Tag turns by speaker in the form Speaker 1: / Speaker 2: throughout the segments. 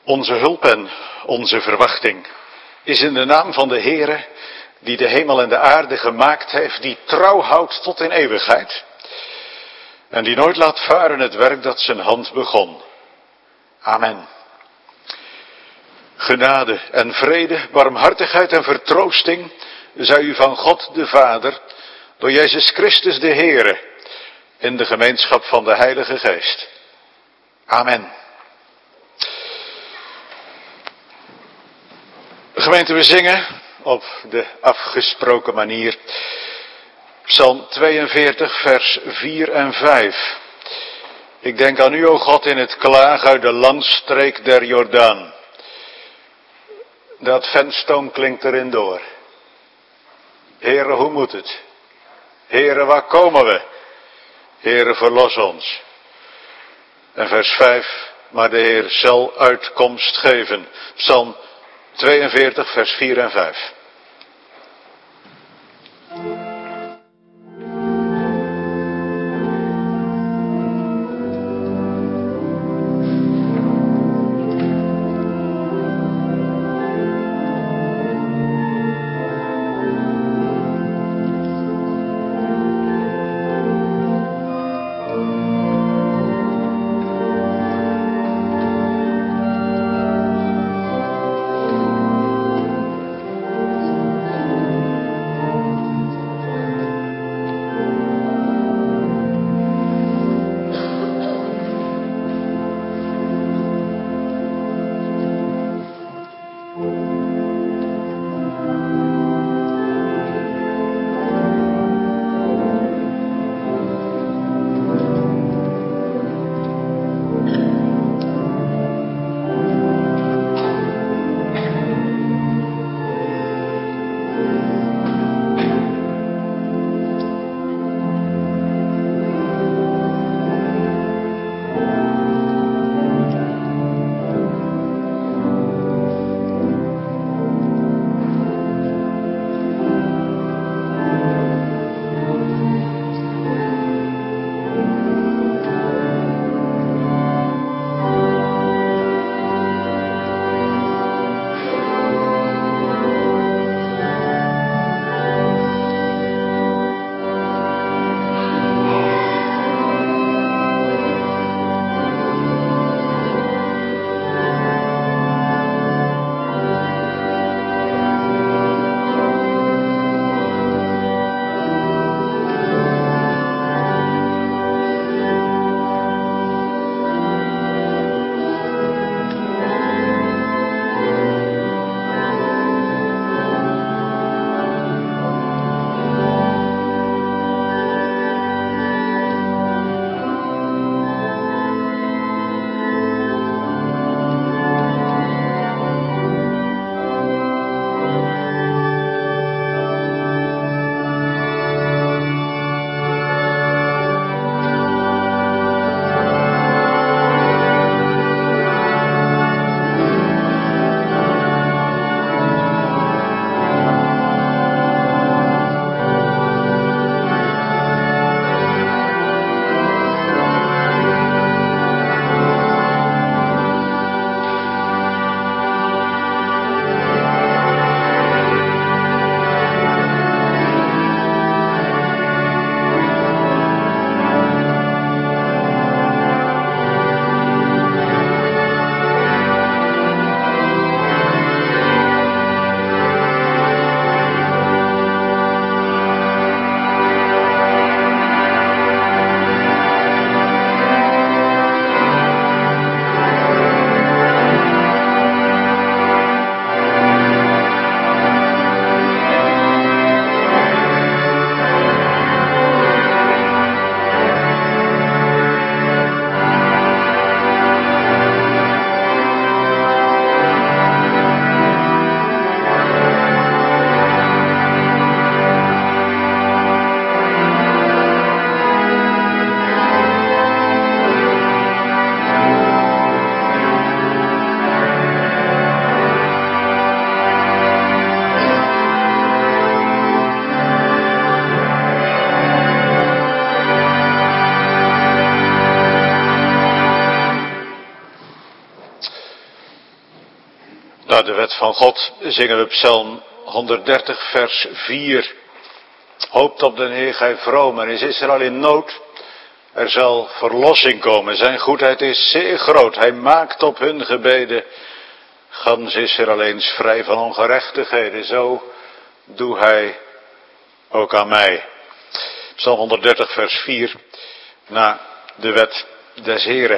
Speaker 1: Onze hulp en onze verwachting is in de naam van de Heere, die de hemel en de aarde gemaakt heeft, die trouw houdt tot in eeuwigheid en die nooit laat varen het werk dat zijn hand begon. Amen. Genade en vrede, barmhartigheid en vertroosting zij u van God de Vader, door Jezus Christus de Heere, in de gemeenschap van de Heilige Geest. Amen. Gemeente, we zingen op de afgesproken manier Psalm 42 vers 4 en 5. Ik denk aan u, o God, in het klaag uit de landstreek der Jordaan. Dat venstoom klinkt erin door. Heere, hoe moet het? Heere, waar komen we? Heere, verlos ons. En vers 5, maar de Heer zal uitkomst geven. Psalm 42 vers 4 en 5. Naar de wet van God zingen we Psalm 130 vers 4. Hoopt op de Heer, gij vromen, is Israël in nood? Er zal verlossing komen, zijn goedheid is zeer groot. Hij maakt op hun gebeden, gans Israël eens vrij van ongerechtigheden. Zo doe hij ook aan mij. Psalm 130 vers 4, na de wet des Heren.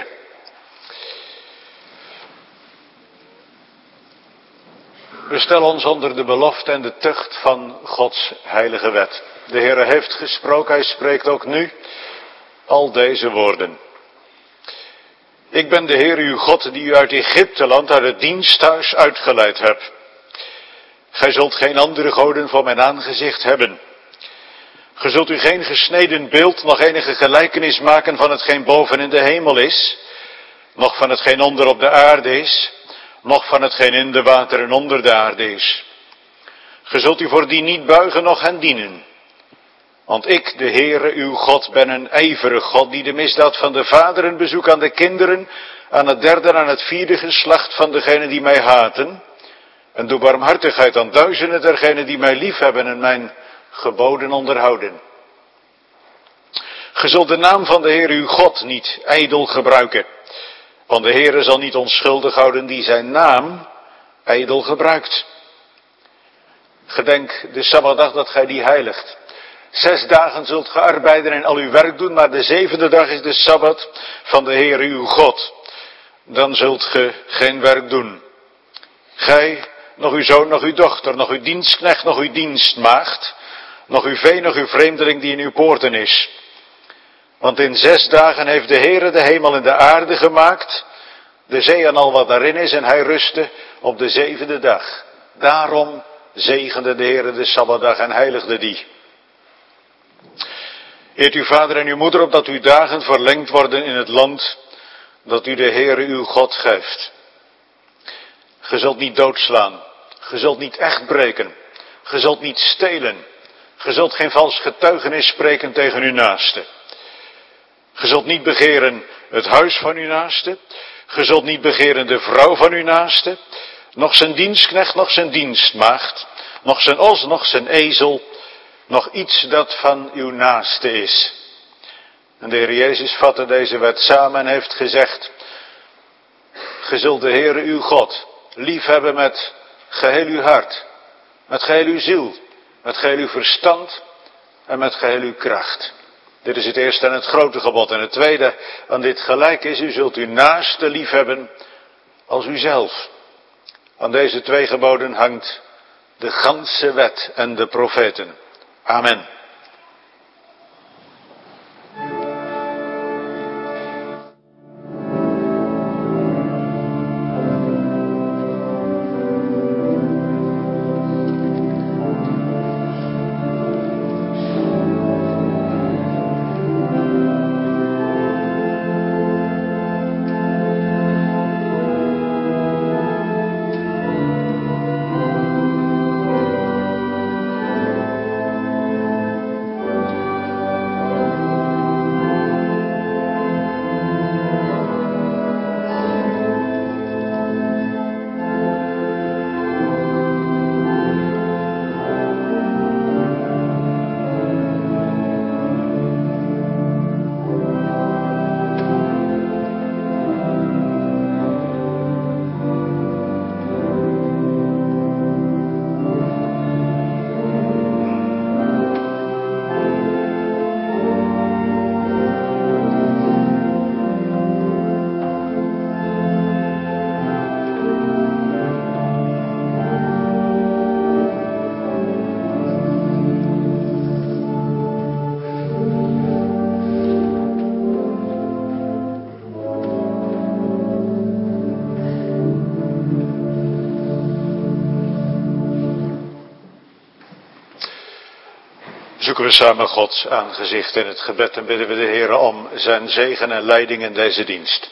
Speaker 1: We stellen ons onder de belofte en de tucht van Gods heilige wet. De Heere heeft gesproken, hij spreekt ook nu al deze woorden. Ik ben de Heer uw God die u uit Egypteland, uit het diensthuis uitgeleid hebt. Gij zult geen andere goden voor mijn aangezicht hebben. Ge zult u geen gesneden beeld, nog enige gelijkenis maken van hetgeen boven in de hemel is, nog van hetgeen onder op de aarde is, nog van hetgeen in de wateren onder de aarde is. Ge zult u voor die niet buigen, noch hen dienen. Want ik, de Heere, uw God, ben een ijverig God, die de misdaad van de vaderen bezoekt aan de kinderen, aan het derde en aan het vierde geslacht van degenen die mij haten, en doe barmhartigheid aan duizenden dergenen die mij liefhebben en mijn geboden onderhouden. Ge zult de naam van de Heere uw God niet ijdel gebruiken, want de Heere zal niet onschuldig houden die zijn naam ijdel gebruikt. Gedenk de Sabbatdag dat gij die heiligt. 6 dagen zult ge arbeiden en al uw werk doen, maar de 7e dag is de Sabbat van de Heere uw God. Dan zult ge geen werk doen. Gij, nog uw zoon, nog uw dochter, nog uw dienstknecht, nog uw dienstmaagd, nog uw vee, nog uw vreemdeling die in uw poorten is. Want in 6 dagen heeft de Heere de hemel en de aarde gemaakt, de zee en al wat daarin is, en hij rustte op de 7e dag. Daarom zegende de Heere de Sabbatdag en heiligde die. Eert uw vader en uw moeder op dat uw dagen verlengd worden in het land dat u de Heere uw God geeft. Ge zult niet doodslaan, ge zult niet echt breken, ge zult niet stelen, ge zult geen vals getuigenis spreken tegen uw naaste. Ge zult niet begeren het huis van uw naaste, ge zult niet begeren de vrouw van uw naaste, nog zijn dienstknecht, nog zijn dienstmaagd, nog zijn os, nog zijn ezel, nog iets dat van uw naaste is. En de Heer Jezus vatte deze wet samen en heeft gezegd, ge zult de Heere uw God liefhebben met geheel uw hart, met geheel uw ziel, met geheel uw verstand en met geheel uw kracht. Dit is het eerste en het grote gebod. En het tweede aan dit gelijk is, u zult uw naaste liefhebben als uzelf. Aan deze 2 geboden hangt de ganse wet en de profeten. Amen. Zoeken we samen Gods aangezicht in het gebed en bidden we de Heere om zijn zegen en leiding in deze dienst.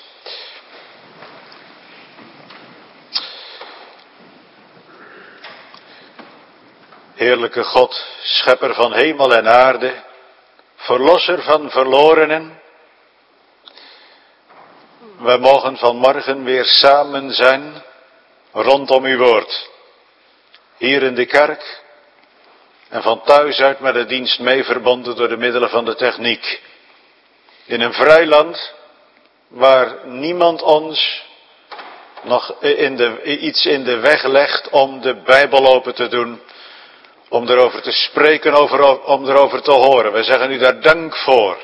Speaker 1: Heerlijke God, schepper van hemel en aarde, verlosser van verlorenen. Wij mogen vanmorgen weer samen zijn rondom uw woord. Hier in de kerk en van thuis uit met de dienst mee verbonden door de middelen van de techniek. In een vrij land waar niemand ons nog iets in de weg legt om de Bijbel open te doen, om erover te spreken, om erover te horen. Wij zeggen u daar dank voor.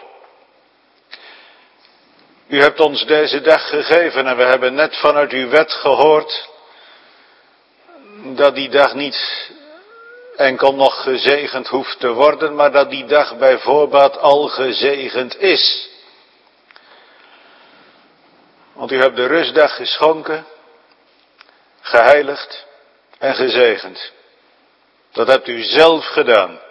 Speaker 1: U hebt ons deze dag gegeven en we hebben net vanuit uw wet gehoord dat die dag niet enkel nog gezegend hoeft te worden, maar dat die dag bij voorbaat al gezegend is. Want u hebt de rustdag geschonken, geheiligd en gezegend. Dat hebt u zelf gedaan.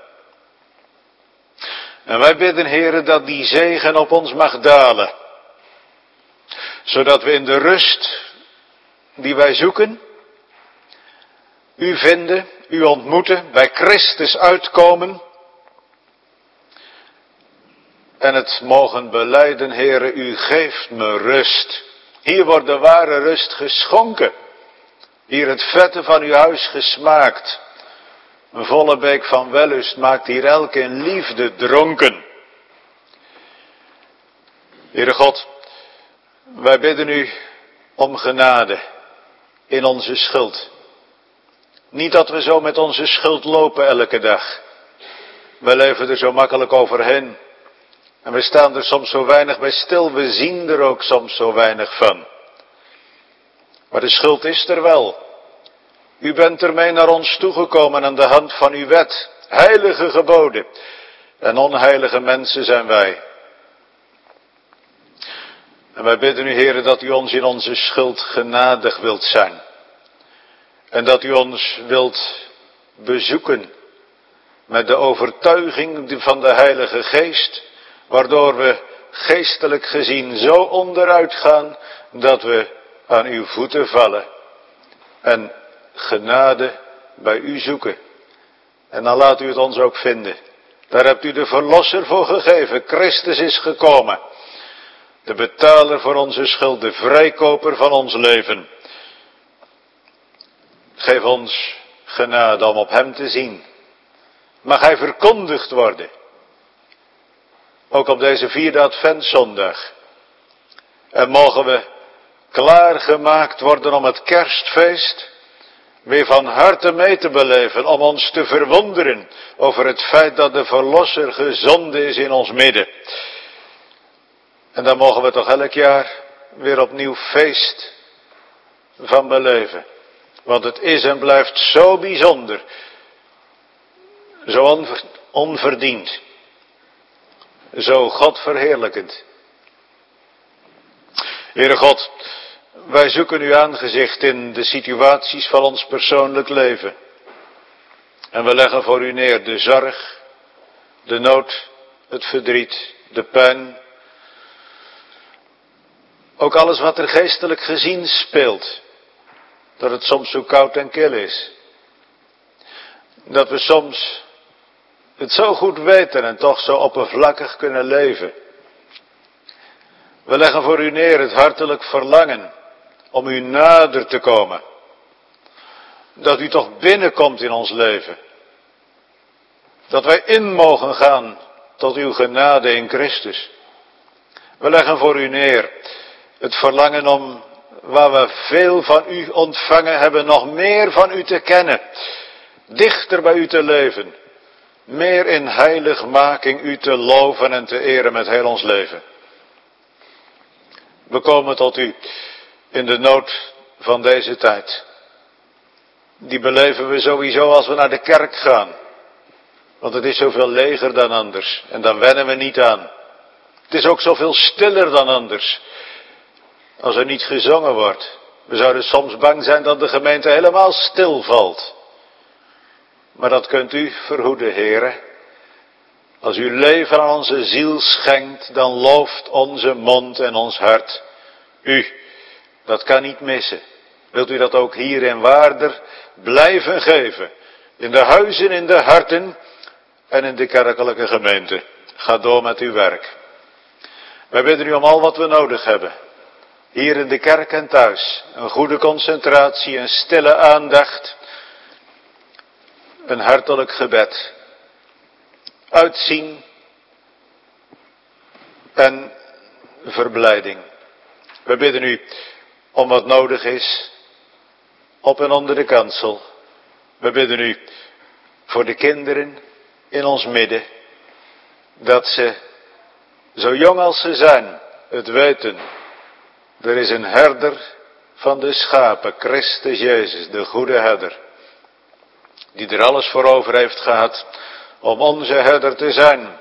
Speaker 1: En wij bidden, Heere, dat die zegen op ons mag dalen. Zodat we in de rust die wij zoeken, u vinden, u ontmoeten, bij Christus uitkomen. En het mogen belijden, Heere, u geeft me rust. Hier wordt de ware rust geschonken. Hier het vette van uw huis gesmaakt. Een volle beek van wellust maakt hier elke in liefde dronken. Heere God, wij bidden u om genade in onze schuld. Niet dat we zo met onze schuld lopen elke dag. We leven er zo makkelijk overheen. En we staan er soms zo weinig bij stil, we zien er ook soms zo weinig van. Maar de schuld is er wel. U bent ermee naar ons toegekomen aan de hand van uw wet, heilige geboden. En onheilige mensen zijn wij. En wij bidden u, Heere, dat u ons in onze schuld genadig wilt zijn. En dat u ons wilt bezoeken met de overtuiging van de Heilige Geest, waardoor we geestelijk gezien zo onderuit gaan dat we aan uw voeten vallen en genade bij u zoeken. En dan laat u het ons ook vinden. Daar hebt u de verlosser voor gegeven. Christus is gekomen. De betaler voor onze schuld, de vrijkoper van ons leven. Geef ons genade om op hem te zien. Mag hij verkondigd worden. Ook op deze 4e Adventszondag. En mogen we klaargemaakt worden om het kerstfeest weer van harte mee te beleven. Om ons te verwonderen over het feit dat de verlosser gezonden is in ons midden. En daar mogen we toch elk jaar weer opnieuw feest van beleven. Want het is en blijft zo bijzonder. Zo onverdiend. Zo God verheerlijkend. Heere God, wij zoeken uw aangezicht in de situaties van ons persoonlijk leven. En we leggen voor u neer de zorg, de nood, het verdriet, de pijn. Ook alles wat er geestelijk gezien speelt. Dat het soms zo koud en kil is. Dat we soms het zo goed weten en toch zo oppervlakkig kunnen leven. We leggen voor u neer het hartelijk verlangen om u nader te komen. Dat u toch binnenkomt in ons leven. Dat wij in mogen gaan tot uw genade in Christus. We leggen voor u neer het verlangen om, waar we veel van u ontvangen hebben, nog meer van u te kennen. Dichter bij u te leven. Meer in heiligmaking u te loven en te eren met heel ons leven. We komen tot u in de nood van deze tijd. Die beleven we sowieso als we naar de kerk gaan. Want het is zoveel leger dan anders. En daar wennen we niet aan. Het is ook zoveel stiller dan anders. Als er niet gezongen wordt. We zouden soms bang zijn dat de gemeente helemaal stilvalt. Maar dat kunt u verhoeden, Heere. Als u leven aan onze ziel schenkt, dan looft onze mond en ons hart u. Dat kan niet missen. Wilt u dat ook hier in Waarder blijven geven? In de huizen, in de harten en in de kerkelijke gemeente. Ga door met uw werk. Wij bidden u om al wat we nodig hebben. hier in de kerk en thuis, een goede concentratie, een stille aandacht, een hartelijk gebed, uitzien en verblijding. We bidden u om wat nodig is op en onder de kansel. We bidden u voor de kinderen in ons midden, dat ze, zo jong als ze zijn, het weten. Er is een herder van de schapen, Christus Jezus, de goede herder, die er alles voor over heeft gehad om onze herder te zijn.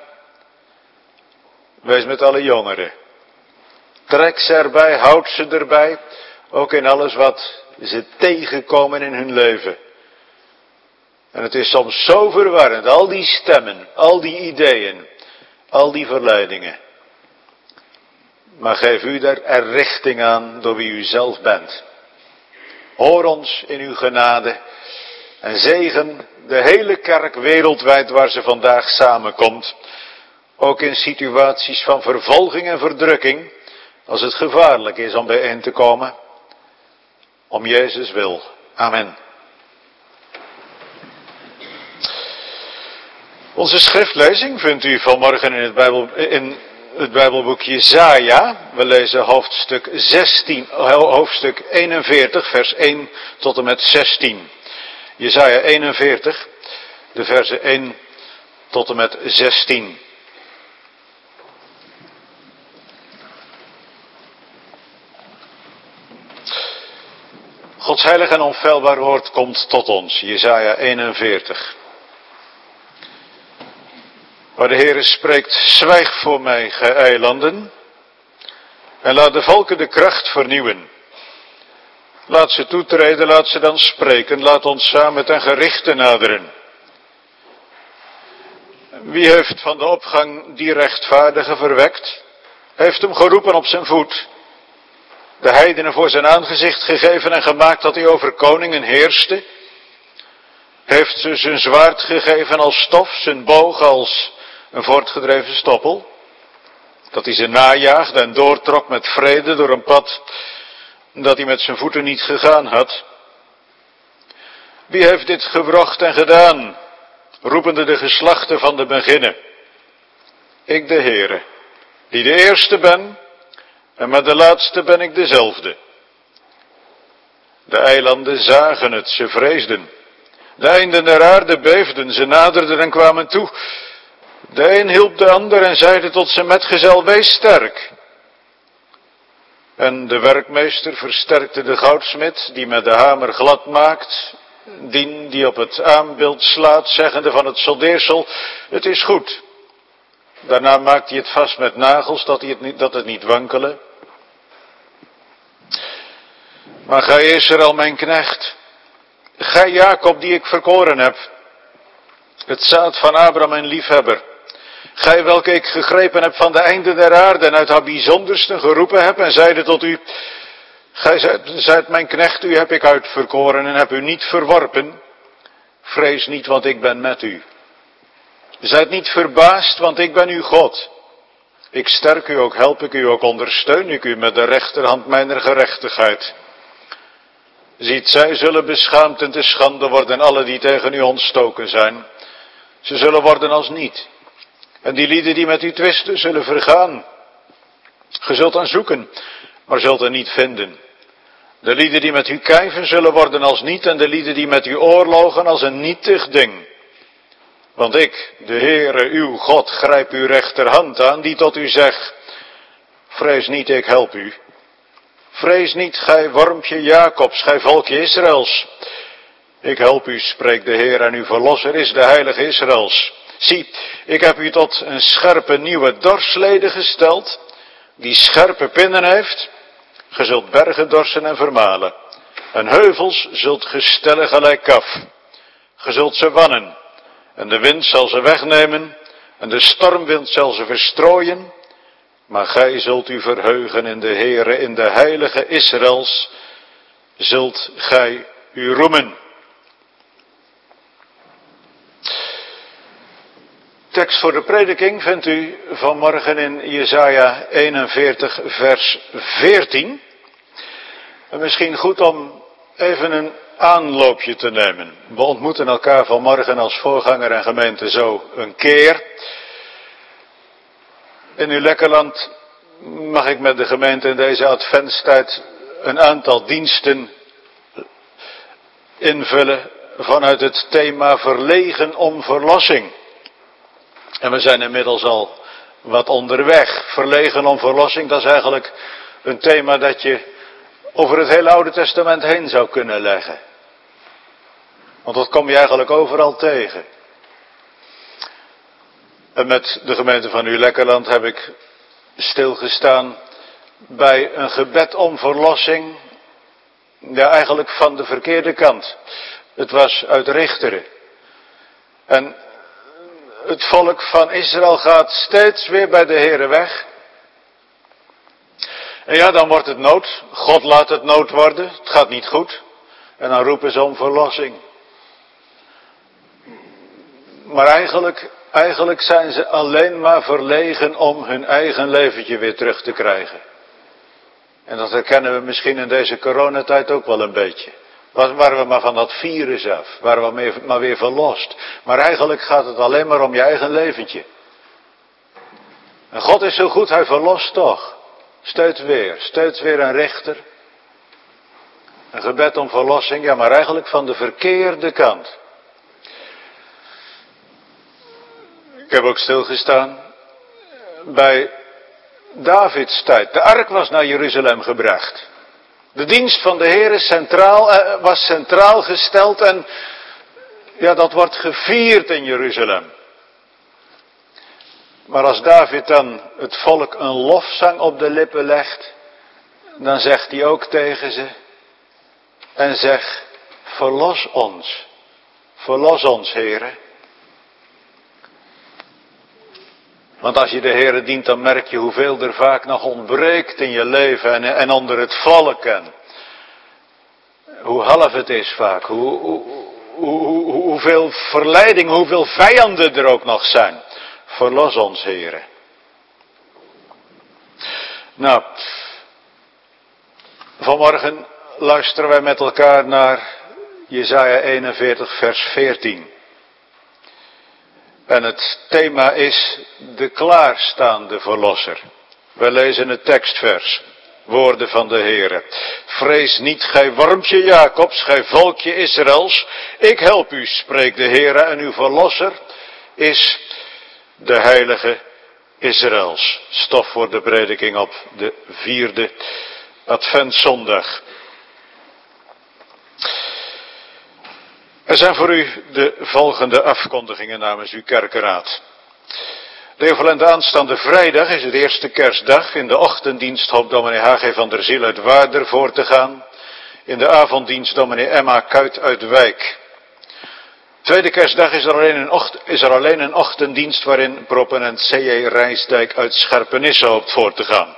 Speaker 1: Wees met alle jongeren. Trek ze erbij, houd ze erbij, ook in alles wat ze tegenkomen in hun leven. En het is soms zo verwarrend, al die stemmen, al die ideeën, al die verleidingen. Maar geef u daar er richting aan door wie u zelf bent. Hoor ons in uw genade en zegen de hele kerk wereldwijd waar ze vandaag samenkomt. Ook in situaties van vervolging en verdrukking, als het gevaarlijk is om bijeen te komen. Om Jezus wil. Amen. Onze schriftlezing vindt u vanmorgen in het Bijbelboek Jesaja. We lezen hoofdstuk 41, vers 1 tot en met 16. Jesaja 41, de versen 1 tot en met 16. Gods heilig en onfeilbaar woord komt tot ons, Jesaja 41. Waar de Heere spreekt, zwijg voor mij, gij eilanden, en laat de volken de kracht vernieuwen. Laat ze toetreden, laat ze dan spreken, laat ons samen ten gerichte naderen. Wie heeft van de opgang die rechtvaardige verwekt, heeft hem geroepen op zijn voet, de heidenen voor zijn aangezicht gegeven en gemaakt dat hij over koningen heerste, heeft ze zijn zwaard gegeven als stof, zijn boog als een voortgedreven stoppel, dat hij ze najaagde en doortrok met vrede door een pad dat hij met zijn voeten niet gegaan had. Wie heeft dit gewrocht en gedaan, roepende de geslachten van de beginnen? Ik de Heere, die de eerste ben, en met de laatste ben ik dezelfde. De eilanden zagen het, ze vreesden. De einden der aarde beefden, ze naderden en kwamen toe. De een hielp de ander en zeide tot zijn metgezel, wees sterk. En de werkmeester versterkte de goudsmid, die met de hamer glad maakt, die op het aambeeld slaat, zeggende van het soldeersel, het is goed. Daarna maakt hij het vast met nagels, dat het niet wankele. Maar gij Israël, mijn knecht, gij Jacob, die ik verkoren heb, het zaad van Abraham, mijn liefhebber, gij welke ik gegrepen heb van de einden der aarde en uit haar bijzondersten geroepen heb en zeide tot u, gij zijt mijn knecht, u heb ik uitverkoren en heb u niet verworpen. Vrees niet, want ik ben met u. Zijt niet verbaasd, want ik ben uw God. Ik sterk u ook, help ik u ook, ondersteun ik u met de rechterhand mijner gerechtigheid. Ziet, zij zullen beschaamd en te schande worden, alle die tegen u ontstoken zijn. Ze zullen worden als niet. En die lieden die met u twisten, zullen vergaan. Ge zult aan zoeken, maar zult er niet vinden. De lieden die met u kijven, zullen worden als niet, en de lieden die met u oorlogen als een nietig ding. Want ik, de Heere, uw God, grijp uw rechterhand aan, die tot u zegt, vrees niet, ik help u. Vrees niet, gij wormpje Jacobs, gij volkje Israëls. Ik help u, spreekt de Heer, en uw verlosser is de heilige Israëls. Zie, ik heb u tot een scherpe nieuwe dorslede gesteld, die scherpe pinnen heeft. Ge zult bergen dorsen en vermalen, en heuvels zult ge stellen gelijk kaf. Ge zult ze wannen, en de wind zal ze wegnemen, en de stormwind zal ze verstrooien. Maar gij zult u verheugen in de Heere, in de heilige Israëls, zult gij u roemen. Tekst voor de prediking vindt u vanmorgen in Jesaja 41 vers 14. En misschien goed om even een aanloopje te nemen. We ontmoeten elkaar vanmorgen als voorganger en gemeente zo een keer. In uw Lekkerland mag ik met de gemeente in deze adventstijd een aantal diensten invullen vanuit het thema verlegen om verlossing. En we zijn inmiddels al wat onderweg. Verlegen om verlossing, dat is eigenlijk een thema dat je over het hele Oude Testament heen zou kunnen leggen. Want dat kom je eigenlijk overal tegen. En met de gemeente van uw Lekkerland heb ik stilgestaan bij een gebed om verlossing. Ja, eigenlijk van de verkeerde kant. Het was uit Richteren. En het volk van Israël gaat steeds weer bij de Heere weg. En ja, dan wordt het nood. God laat het nood worden. Het gaat niet goed. En dan roepen ze om verlossing. Maar eigenlijk zijn ze alleen maar verlegen om hun eigen leventje weer terug te krijgen. En dat herkennen we misschien in deze coronatijd ook wel een beetje. Waren we maar van dat virus af. Waren we maar weer verlost. Maar eigenlijk gaat het alleen maar om je eigen leventje. En God is zo goed, hij verlost toch. Steeds weer een rechter. Een gebed om verlossing, ja, maar eigenlijk van de verkeerde kant. Ik heb ook stilgestaan bij Davids tijd. De ark was naar Jeruzalem gebracht. De dienst van de Heer was centraal gesteld en ja, dat wordt gevierd in Jeruzalem. Maar als David dan het volk een lofzang op de lippen legt, dan zegt hij ook tegen ze en zegt, verlos ons, Heere. Want als je de Heere dient, dan merk je hoeveel er vaak nog ontbreekt in je leven en onder het volk. En hoe half het is vaak, hoeveel verleiding, hoeveel vijanden er ook nog zijn. Verlos ons, Heere. Nou, vanmorgen luisteren wij met elkaar naar Jesaja 41 vers 14. En het thema is de klaarstaande verlosser. We lezen het tekstvers. Woorden van de Heere. Vrees niet, gij wormpje Jacobs, gij volkje Israëls. Ik help u, spreekt de Heere, en uw verlosser is de heilige Israëls. Stof voor de prediking op de 4e Adventszondag. Er zijn voor u de volgende afkondigingen namens uw kerkenraad. De aanstaande vrijdag is het eerste kerstdag. In de ochtenddienst hoopt dominee H.G. van der Ziel uit Waarder voor te gaan. In de avonddienst dominee Emma Kuit uit Wijk. Tweede kerstdag is er alleen een ochtenddienst waarin proponent C.J. Rijsdijk uit Scherpenisse hoopt voor te gaan.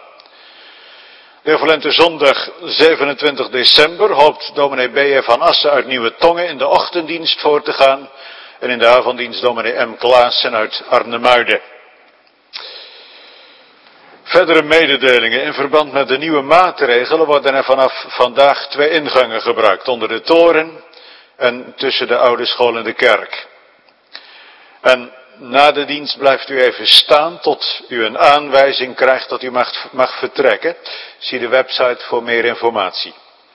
Speaker 1: De zondag 27 december hoopt dominee B.F. van Assen uit Nieuwe Tongen in de ochtenddienst voor te gaan. En in de avonddienst dominee M. Klaassen uit Arnhemuiden. Verdere mededelingen in verband met de nieuwe maatregelen worden er vanaf vandaag 2 ingangen gebruikt. Onder de toren en tussen de oude school en de kerk. En na de dienst blijft u even staan tot u een aanwijzing krijgt dat u mag vertrekken. Zie de website voor meer informatie.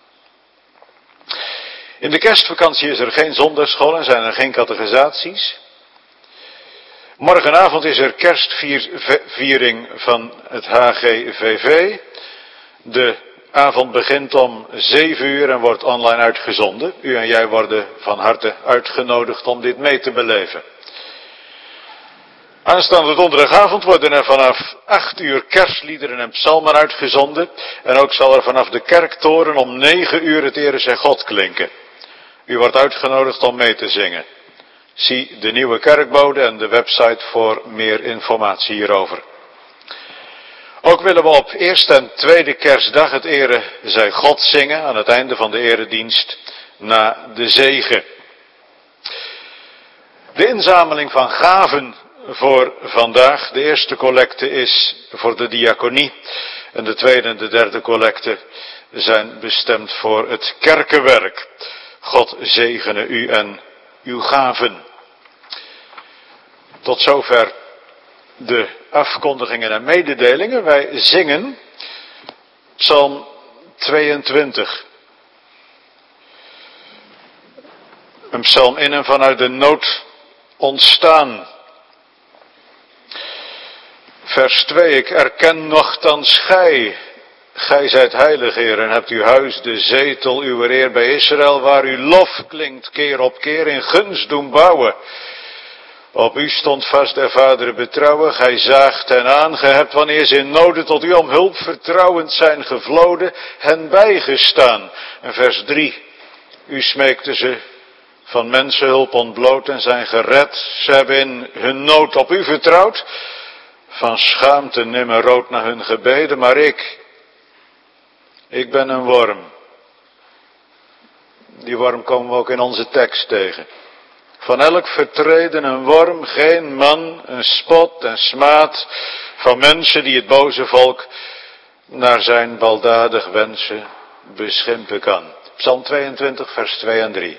Speaker 1: In de kerstvakantie is er geen zondagschool en zijn er geen catechisaties. Morgenavond is er kerstviering van het HGVV. De avond begint om 7 uur en wordt online uitgezonden. U en jij worden van harte uitgenodigd om dit mee te beleven. Aanstaande donderdagavond worden er vanaf 8 uur kerstliederen en psalmen uitgezonden. En ook zal er vanaf de kerktoren om 9 uur het Ere zij God klinken. U wordt uitgenodigd om mee te zingen. Zie de nieuwe kerkbode en de website voor meer informatie hierover. Ook willen we op eerste en tweede kerstdag het Ere zij God zingen aan het einde van de eredienst na de zegen. De inzameling van gaven voor vandaag. De eerste collecte is voor de diaconie en de tweede en de derde collecte zijn bestemd voor het kerkenwerk. God zegene u en uw gaven. Tot zover de afkondigingen en mededelingen. Wij zingen Psalm 22. Een psalm in en vanuit de nood ontstaan. Vers 2. Ik erken nochtans gij zijt heilig, Heer, en hebt uw huis, de zetel, uw eer bij Israël, waar uw lof klinkt keer op keer, in gunst doen bouwen. Op u stond vast der vaderen betrouwen, gij zaagt hen aan, gij hebt wanneer ze in noden tot u om hulp vertrouwend zijn gevloden, hen bijgestaan. En vers 3, u smeekte ze van mensenhulp ontbloot en zijn gered, ze hebben in hun nood op u vertrouwd, van schaamte nimmer rood naar hun gebeden, maar ik ben een worm. Die worm komen we ook in onze tekst tegen. Van elk vertreden een worm, geen man, een spot en smaad van mensen die het boze volk naar zijn baldadig wensen beschimpen kan. Psalm 22 vers 2 en 3.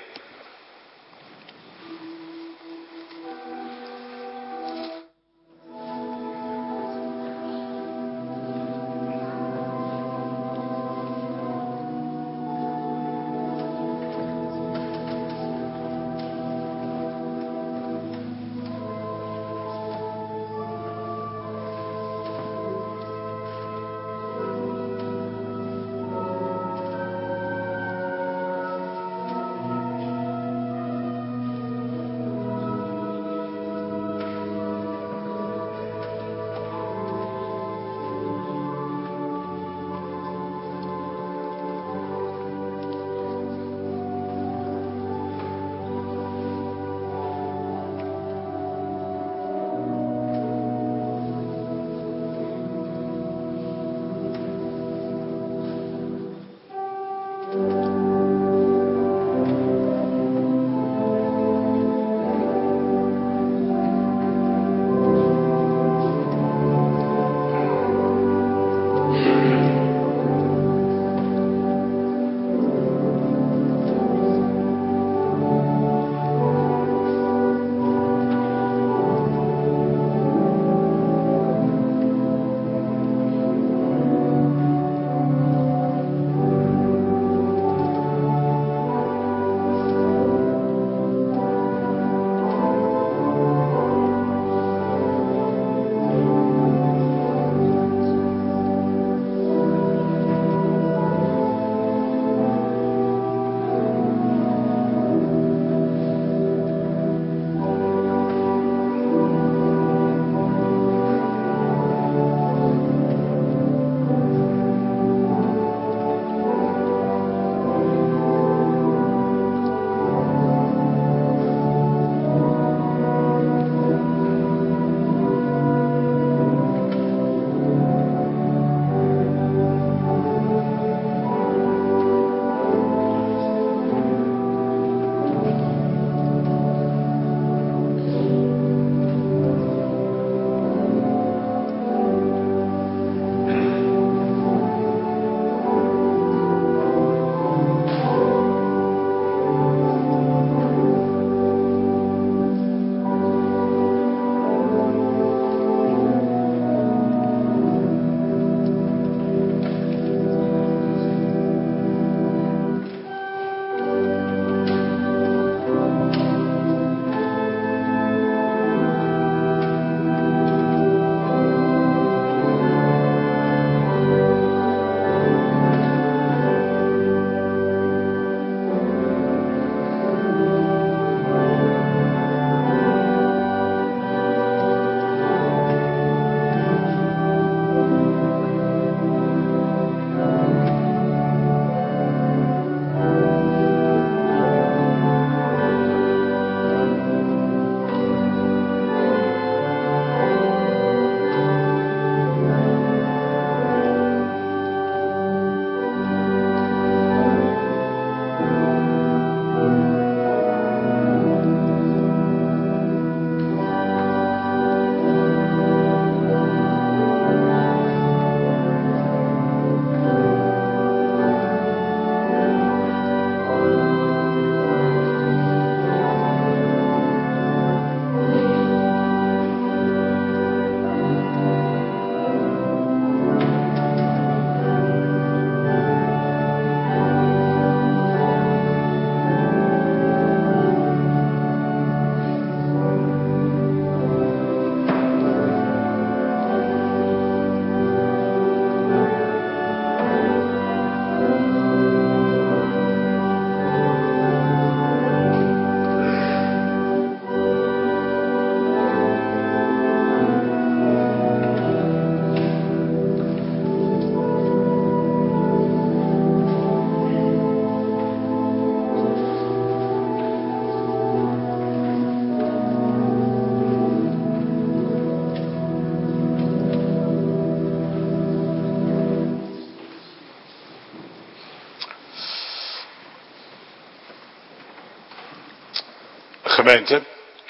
Speaker 1: Gemeente,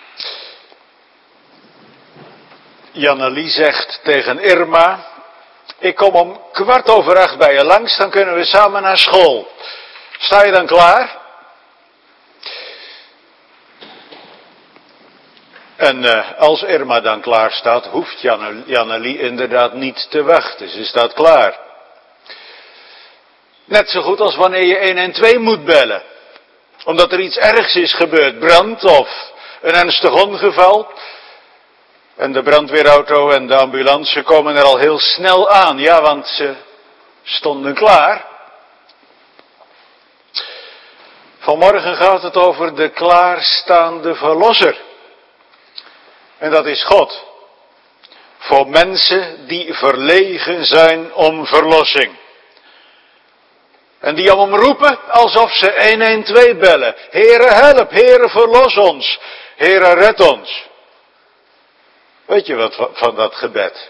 Speaker 1: Jannelie zegt tegen Irma, ik kom om 7:15 bij je langs, dan kunnen we samen naar school. Sta je dan klaar? En als Irma dan klaar staat, hoeft Jannelie inderdaad niet te wachten. Ze staat klaar. Net zo goed als wanneer je 112 moet bellen. Omdat er iets ergs is gebeurd, brand of een ernstig ongeval. En de brandweerauto en de ambulance komen er al heel snel aan. Ja, want ze stonden klaar. Vanmorgen gaat het over de klaarstaande verlosser. En dat is God. Voor mensen die verlegen zijn om verlossing. En die om hem roepen alsof ze 112 bellen. Heere help, Heere verlos ons, Heere red ons. Weet je wat van dat gebed?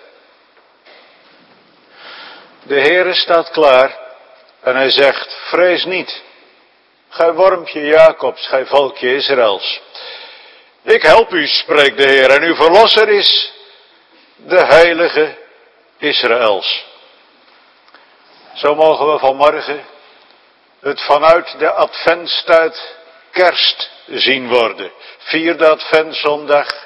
Speaker 1: De Heere staat klaar en hij zegt, vrees niet. Gij wormpje Jacobs, gij volkje Israëls. Ik help u, spreekt de Heer, en uw verlosser is de heilige Israëls. Zo mogen we vanmorgen het vanuit de adventstijd kerst zien worden. 4e adventszondag.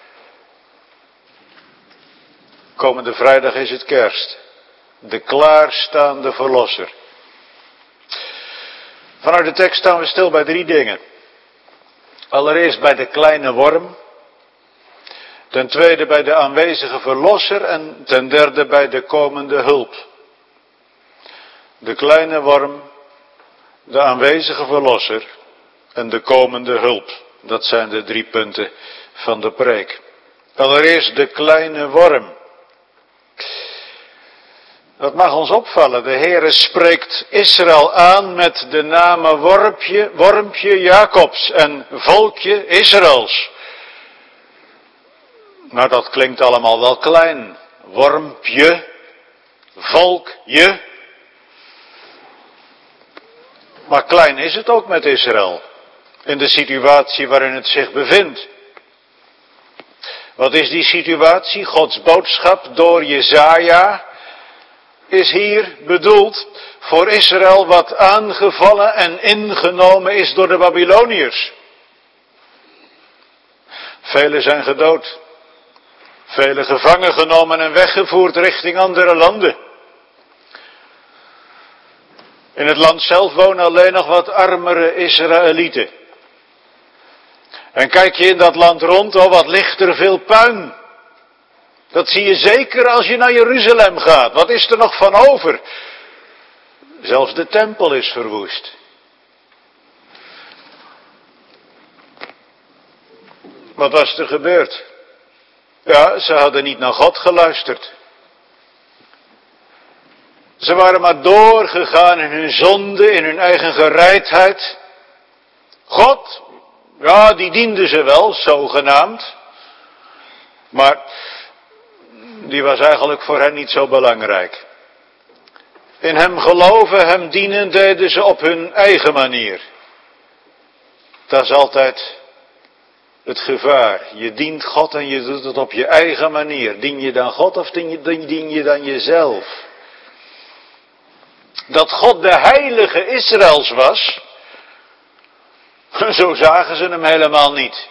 Speaker 1: Komende vrijdag is het kerst. De klaarstaande verlosser. Vanuit de tekst staan we stil bij 3 dingen. Allereerst bij de kleine worm. Ten tweede bij de aanwezige verlosser. En ten derde bij de komende hulp. De kleine worm, de aanwezige verlosser en de komende hulp. Dat zijn de 3 punten van de preek. Allereerst de kleine worm. Dat mag ons opvallen. De Heere spreekt Israël aan met de namen wormpje Jacobs en volkje Israëls. Nou, dat klinkt allemaal wel klein. Wormpje, volkje. Maar klein is het ook met Israël. In de situatie waarin het zich bevindt. Wat is die situatie? Gods boodschap door Jesaja is hier bedoeld voor Israël wat aangevallen en ingenomen is door de Babyloniërs. Velen zijn gedood. Velen gevangen genomen en weggevoerd richting andere landen. In het land zelf wonen alleen nog wat armere Israëlieten. En kijk je in dat land rond, oh wat ligt er veel puin. Dat zie je zeker als je naar Jeruzalem gaat. Wat is er nog van over? Zelfs de tempel is verwoest. Wat was er gebeurd? Ja, ze hadden niet naar God geluisterd. Ze waren maar doorgegaan in hun zonde, in hun eigen gereidheid. God, ja, die dienden ze wel, zogenaamd. Maar die was eigenlijk voor hen niet zo belangrijk. In hem geloven, hem dienen, deden ze op hun eigen manier. Dat is altijd het gevaar. Je dient God en je doet het op je eigen manier. Dien je dan God of dien je dan jezelf? Dat God de heilige Israëls was, zo zagen ze hem helemaal niet.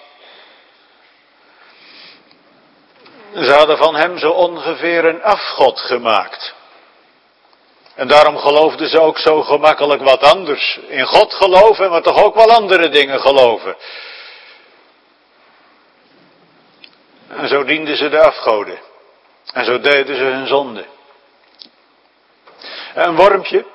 Speaker 1: Ze hadden van hem zo ongeveer een afgod gemaakt. En daarom geloofden ze ook zo gemakkelijk wat anders. In God geloven, maar toch ook wel andere dingen geloven. En zo dienden ze de afgoden. En zo deden ze hun zonde. Een wormpje,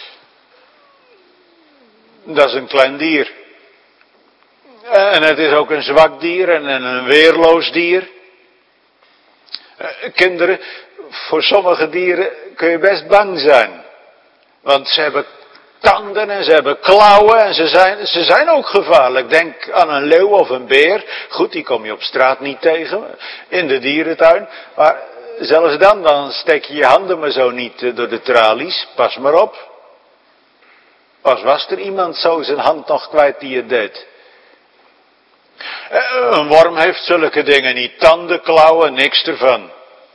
Speaker 1: dat is een klein dier. En het is ook een zwak dier en een weerloos dier. Kinderen, voor sommige dieren kun je best bang zijn. Want ze hebben tanden en ze hebben klauwen en ze zijn ook gevaarlijk. Denk aan een leeuw of een beer. Goed, die kom je op straat niet tegen, in de dierentuin. Maar zelfs dan steek je je handen maar zo niet door de tralies. Pas maar op. Pas was er iemand zo zijn hand nog kwijt die het deed. Een worm heeft zulke dingen niet. Tanden, klauwen, niks ervan.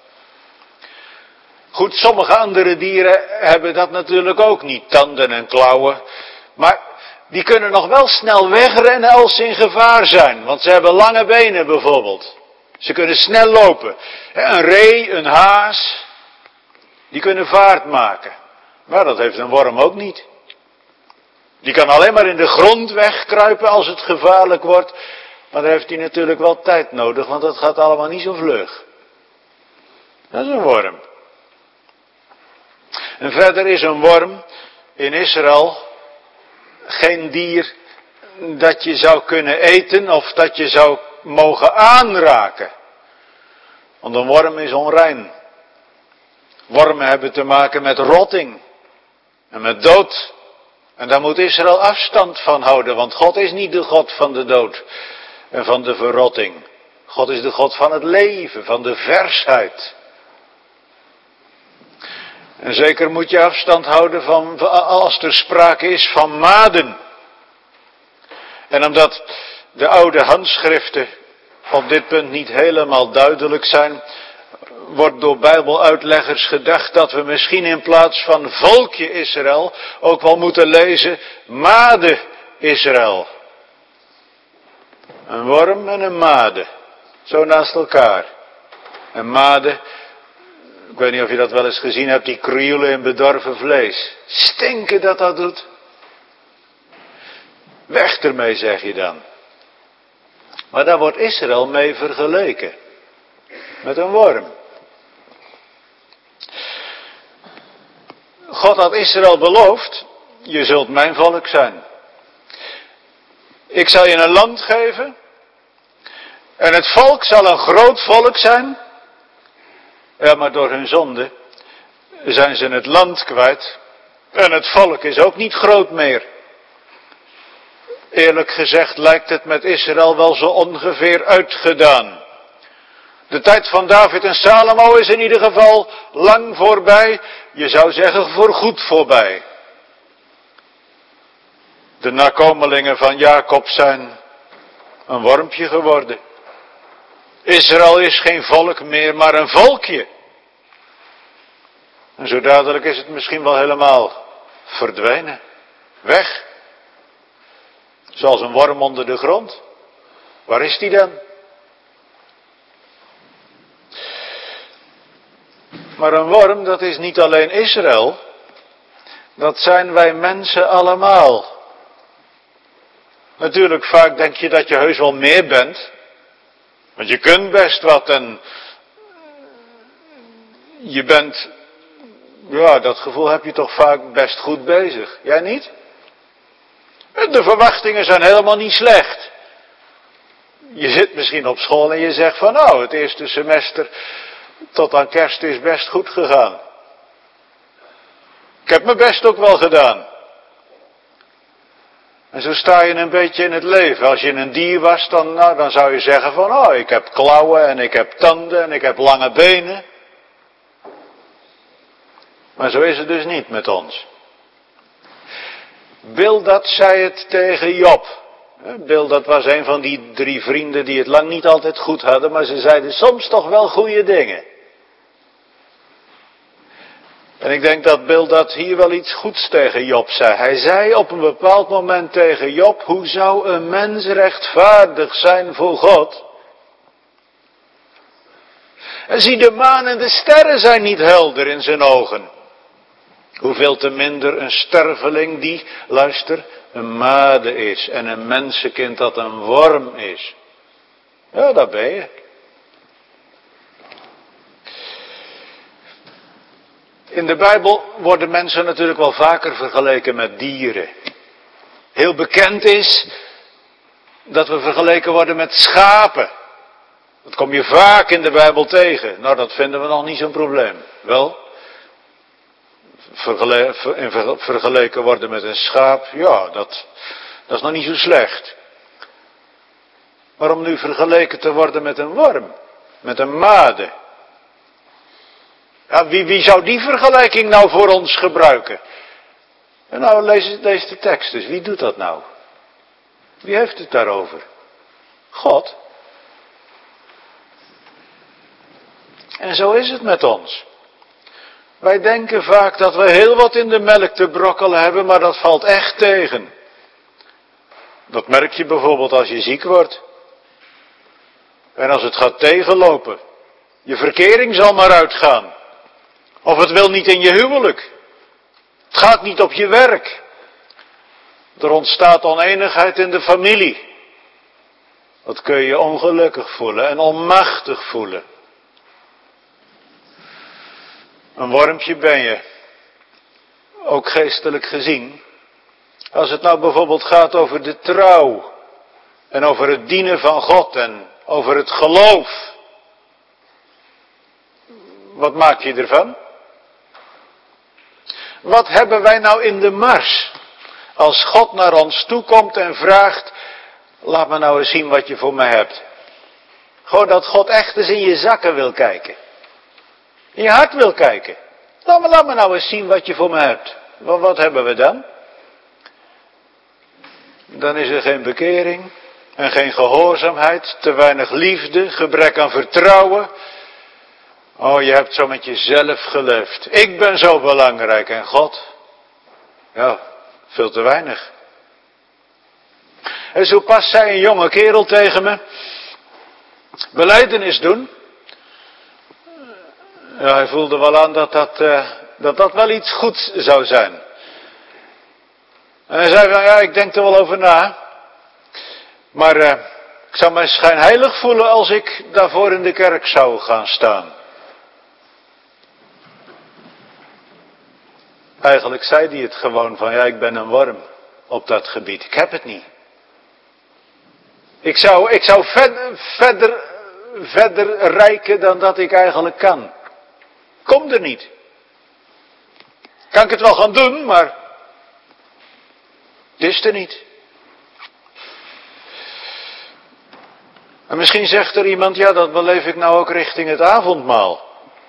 Speaker 1: Goed, sommige andere dieren hebben dat natuurlijk ook niet. Tanden en klauwen. Maar die kunnen nog wel snel wegrennen als ze in gevaar zijn. Want ze hebben lange benen bijvoorbeeld. Ze kunnen snel lopen. Een ree, een haas. Die kunnen vaart maken. Maar dat heeft een worm ook niet. Die kan alleen maar in de grond wegkruipen als het gevaarlijk wordt. Maar daar heeft hij natuurlijk wel tijd nodig, want dat gaat allemaal niet zo vlug. Dat is een worm. En verder is een worm in Israël geen dier dat je zou kunnen eten of dat je zou mogen aanraken. Want een worm is onrein. Wormen hebben te maken met rotting en met dood. En daar moet Israël afstand van houden, want God is niet de God van de dood en van de verrotting. God is de God van het leven, van de versheid. En zeker moet je afstand houden van als er sprake is van maden. En omdat de oude handschriften op dit punt niet helemaal duidelijk zijn, wordt door Bijbeluitleggers gedacht dat we misschien in plaats van volkje Israël ook wel moeten lezen made Israël. Een worm en een made, zo naast elkaar. Een made, ik weet niet of je dat wel eens gezien hebt, die krioelen in bedorven vlees. Stinken dat doet. Weg ermee, zeg je dan. Maar daar wordt Israël mee vergeleken. Met een worm. God had Israël beloofd, je zult mijn volk zijn. Ik zal je een land geven. En het volk zal een groot volk zijn. Ja, maar door hun zonde zijn ze het land kwijt. En het volk is ook niet groot meer. Eerlijk gezegd lijkt het met Israël wel zo ongeveer uitgedaan. De tijd van David en Salomo is in ieder geval lang voorbij. Je zou zeggen voorgoed voorbij. De nakomelingen van Jacob zijn een wormpje geworden. Israël is geen volk meer, maar een volkje. En zo dadelijk is het misschien wel helemaal verdwenen. Weg. Zoals een worm onder de grond. Waar is die dan? Maar een worm, dat is niet alleen Israël. Dat zijn wij mensen allemaal. Natuurlijk, vaak denk je dat je heus wel meer bent. Want je kunt best wat en je bent, ja, dat gevoel heb je toch vaak best goed bezig. Jij niet? De verwachtingen zijn helemaal niet slecht. Je zit misschien op school en je zegt van nou, het eerste semester tot aan kerst is best goed gegaan. Ik heb mijn best ook wel gedaan. En zo sta je een beetje in het leven. Als je een dier was, dan zou je zeggen van oh, ik heb klauwen en ik heb tanden en ik heb lange benen. Maar zo is het dus niet met ons. Bildad zei het tegen Job. Bildad was een van die 3 vrienden die het lang niet altijd goed hadden, maar ze zeiden soms toch wel goede dingen. En ik denk dat Bildad hier wel iets goeds tegen Job zei. Hij zei op een bepaald moment tegen Job, hoe zou een mens rechtvaardig zijn voor God? En zie, de maan en de sterren zijn niet helder in zijn ogen. Hoeveel te minder een sterveling die, luister, een made is en een mensenkind dat een worm is. Ja, daar ben je. In de Bijbel worden mensen natuurlijk wel vaker vergeleken met dieren. Heel bekend is dat we vergeleken worden met schapen. Dat kom je vaak in de Bijbel tegen. Nou, dat vinden we nog niet zo'n probleem. Wel, vergeleken worden met een schaap, ja, dat is nog niet zo slecht. Maar om nu vergeleken te worden met een worm, met een made. Ja, wie zou die vergelijking nou voor ons gebruiken? En nou, lees de tekst dus. Wie doet dat nou? Wie heeft het daarover? God. En zo is het met ons. Wij denken vaak dat we heel wat in de melk te brokkelen hebben, maar dat valt echt tegen. Dat merk je bijvoorbeeld als je ziek wordt. En als het gaat tegenlopen. Je verkering zal maar uitgaan. Of het wil niet in je huwelijk. Het gaat niet op je werk. Er ontstaat oneenigheid in de familie. Dat kun je je ongelukkig voelen en onmachtig voelen. Een wormpje ben je, ook geestelijk gezien. Als het nou bijvoorbeeld gaat over de trouw en over het dienen van God en over het geloof. Wat maak je ervan? Wat hebben wij nou in de mars als God naar ons toekomt en vraagt, laat me nou eens zien wat je voor mij hebt. Gewoon dat God echt eens in je zakken wil kijken. In je hart wil kijken. Laat me nou eens zien wat je voor me hebt. Wat hebben we dan? Dan is er geen bekering en geen gehoorzaamheid, te weinig liefde, gebrek aan vertrouwen. Oh, je hebt zo met jezelf geleefd. Ik ben zo belangrijk en God? Ja, veel te weinig. En zo pas zei een jonge kerel tegen me, belijdenis doen. Ja, hij voelde wel aan dat wel iets goeds zou zijn. En hij zei van, ja, ik denk er wel over na. Maar ik zou mij schijnheilig voelen als ik daarvoor in de kerk zou gaan staan. Eigenlijk zei hij het gewoon van, ja, ik ben een worm op dat gebied. Ik heb het niet. Ik zou verder reiken dan dat ik eigenlijk kan. Kom er niet. Kan ik het wel gaan doen, maar het is er niet. En misschien zegt er iemand, ja, dat beleef ik nou ook richting het avondmaal.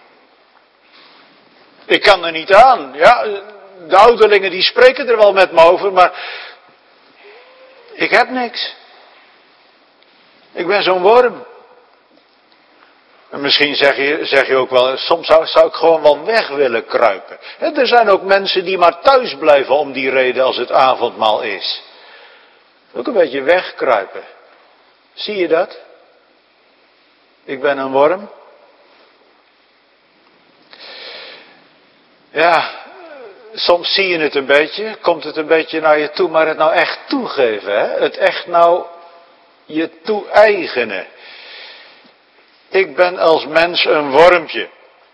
Speaker 1: Ik kan er niet aan. Ja, de ouderlingen die spreken er wel met me over, maar ik heb niks. Ik ben zo'n worm. En misschien zeg je ook wel, soms zou ik gewoon wel weg willen kruipen. Er zijn ook mensen die maar thuis blijven om die reden als het avondmaal is. Ook een beetje wegkruipen. Zie je dat? Ik ben een worm. Ja, soms zie je het een beetje, komt het een beetje naar je toe, maar het nou echt toegeven, hè? Het echt nou je toe-eigenen. Ik ben als mens een wormpje.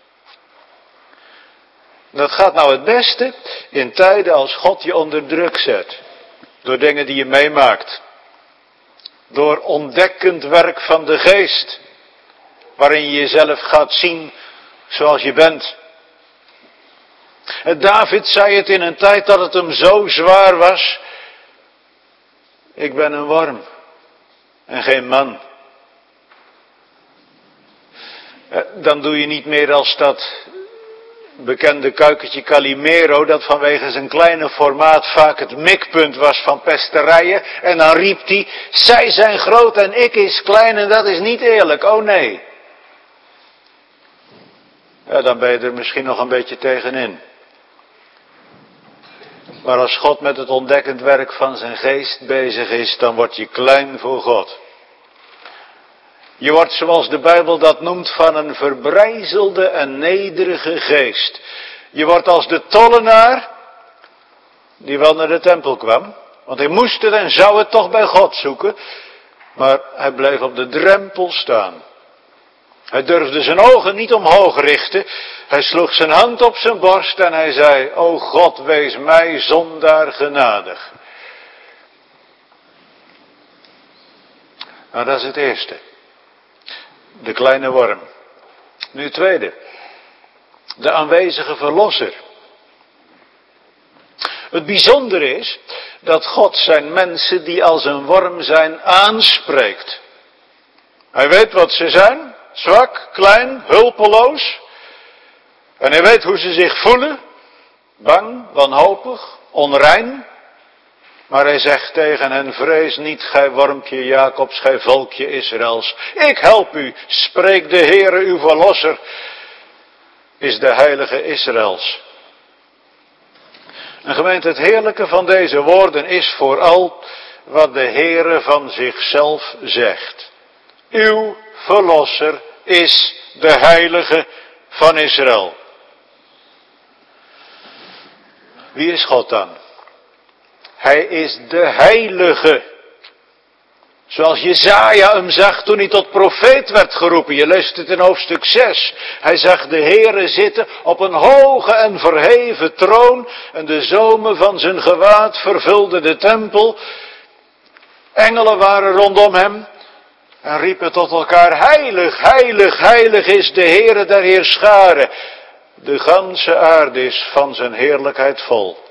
Speaker 1: Dat gaat nou het beste in tijden als God je onder druk zet. Door dingen die je meemaakt. Door ontdekkend werk van de geest. Waarin je jezelf gaat zien zoals je bent. En David zei het in een tijd dat het hem zo zwaar was. Ik ben een worm en geen man. Dan doe je niet meer als dat bekende kuikentje Calimero, dat vanwege zijn kleine formaat vaak het mikpunt was van pesterijen. En dan riep hij, zij zijn groot en ik is klein en dat is niet eerlijk, oh nee. Ja, dan ben je er misschien nog een beetje tegenin. Maar als God met het ontdekkend werk van zijn geest bezig is, dan word je klein voor God. Je wordt, zoals de Bijbel dat noemt, van een verbrijzelde en nederige geest. Je wordt als de tollenaar, die wel naar de tempel kwam. Want hij moest het en zou het toch bij God zoeken. Maar hij bleef op de drempel staan. Hij durfde zijn ogen niet omhoog richten. Hij sloeg zijn hand op zijn borst en hij zei, o God, wees mij zondaar genadig. Nou, dat is het eerste. De kleine worm. Nu het tweede. De aanwezige verlosser. Het bijzondere is dat God zijn mensen die als een worm zijn aanspreekt. Hij weet wat ze zijn. Zwak, klein, hulpeloos. En hij weet hoe ze zich voelen. Bang, wanhopig, onrein. Maar hij zegt tegen hen, vrees niet, gij wormpje Jacobs, gij volkje Israëls. Ik help u, spreekt de Heere uw verlosser, is de heilige Israëls. En gemeente, het heerlijke van deze woorden is vooral wat de Heere van zichzelf zegt. Uw verlosser is de heilige van Israël. Wie is God dan? Hij is de heilige. Zoals Jesaja hem zag toen hij tot profeet werd geroepen. Je leest het in hoofdstuk 6. Hij zag de Heere zitten op een hoge en verheven troon. En de zomen van zijn gewaad vervulden de tempel. Engelen waren rondom hem. En riepen tot elkaar, heilig, heilig, heilig is de Heere der heerscharen. De ganse aarde is van zijn heerlijkheid vol.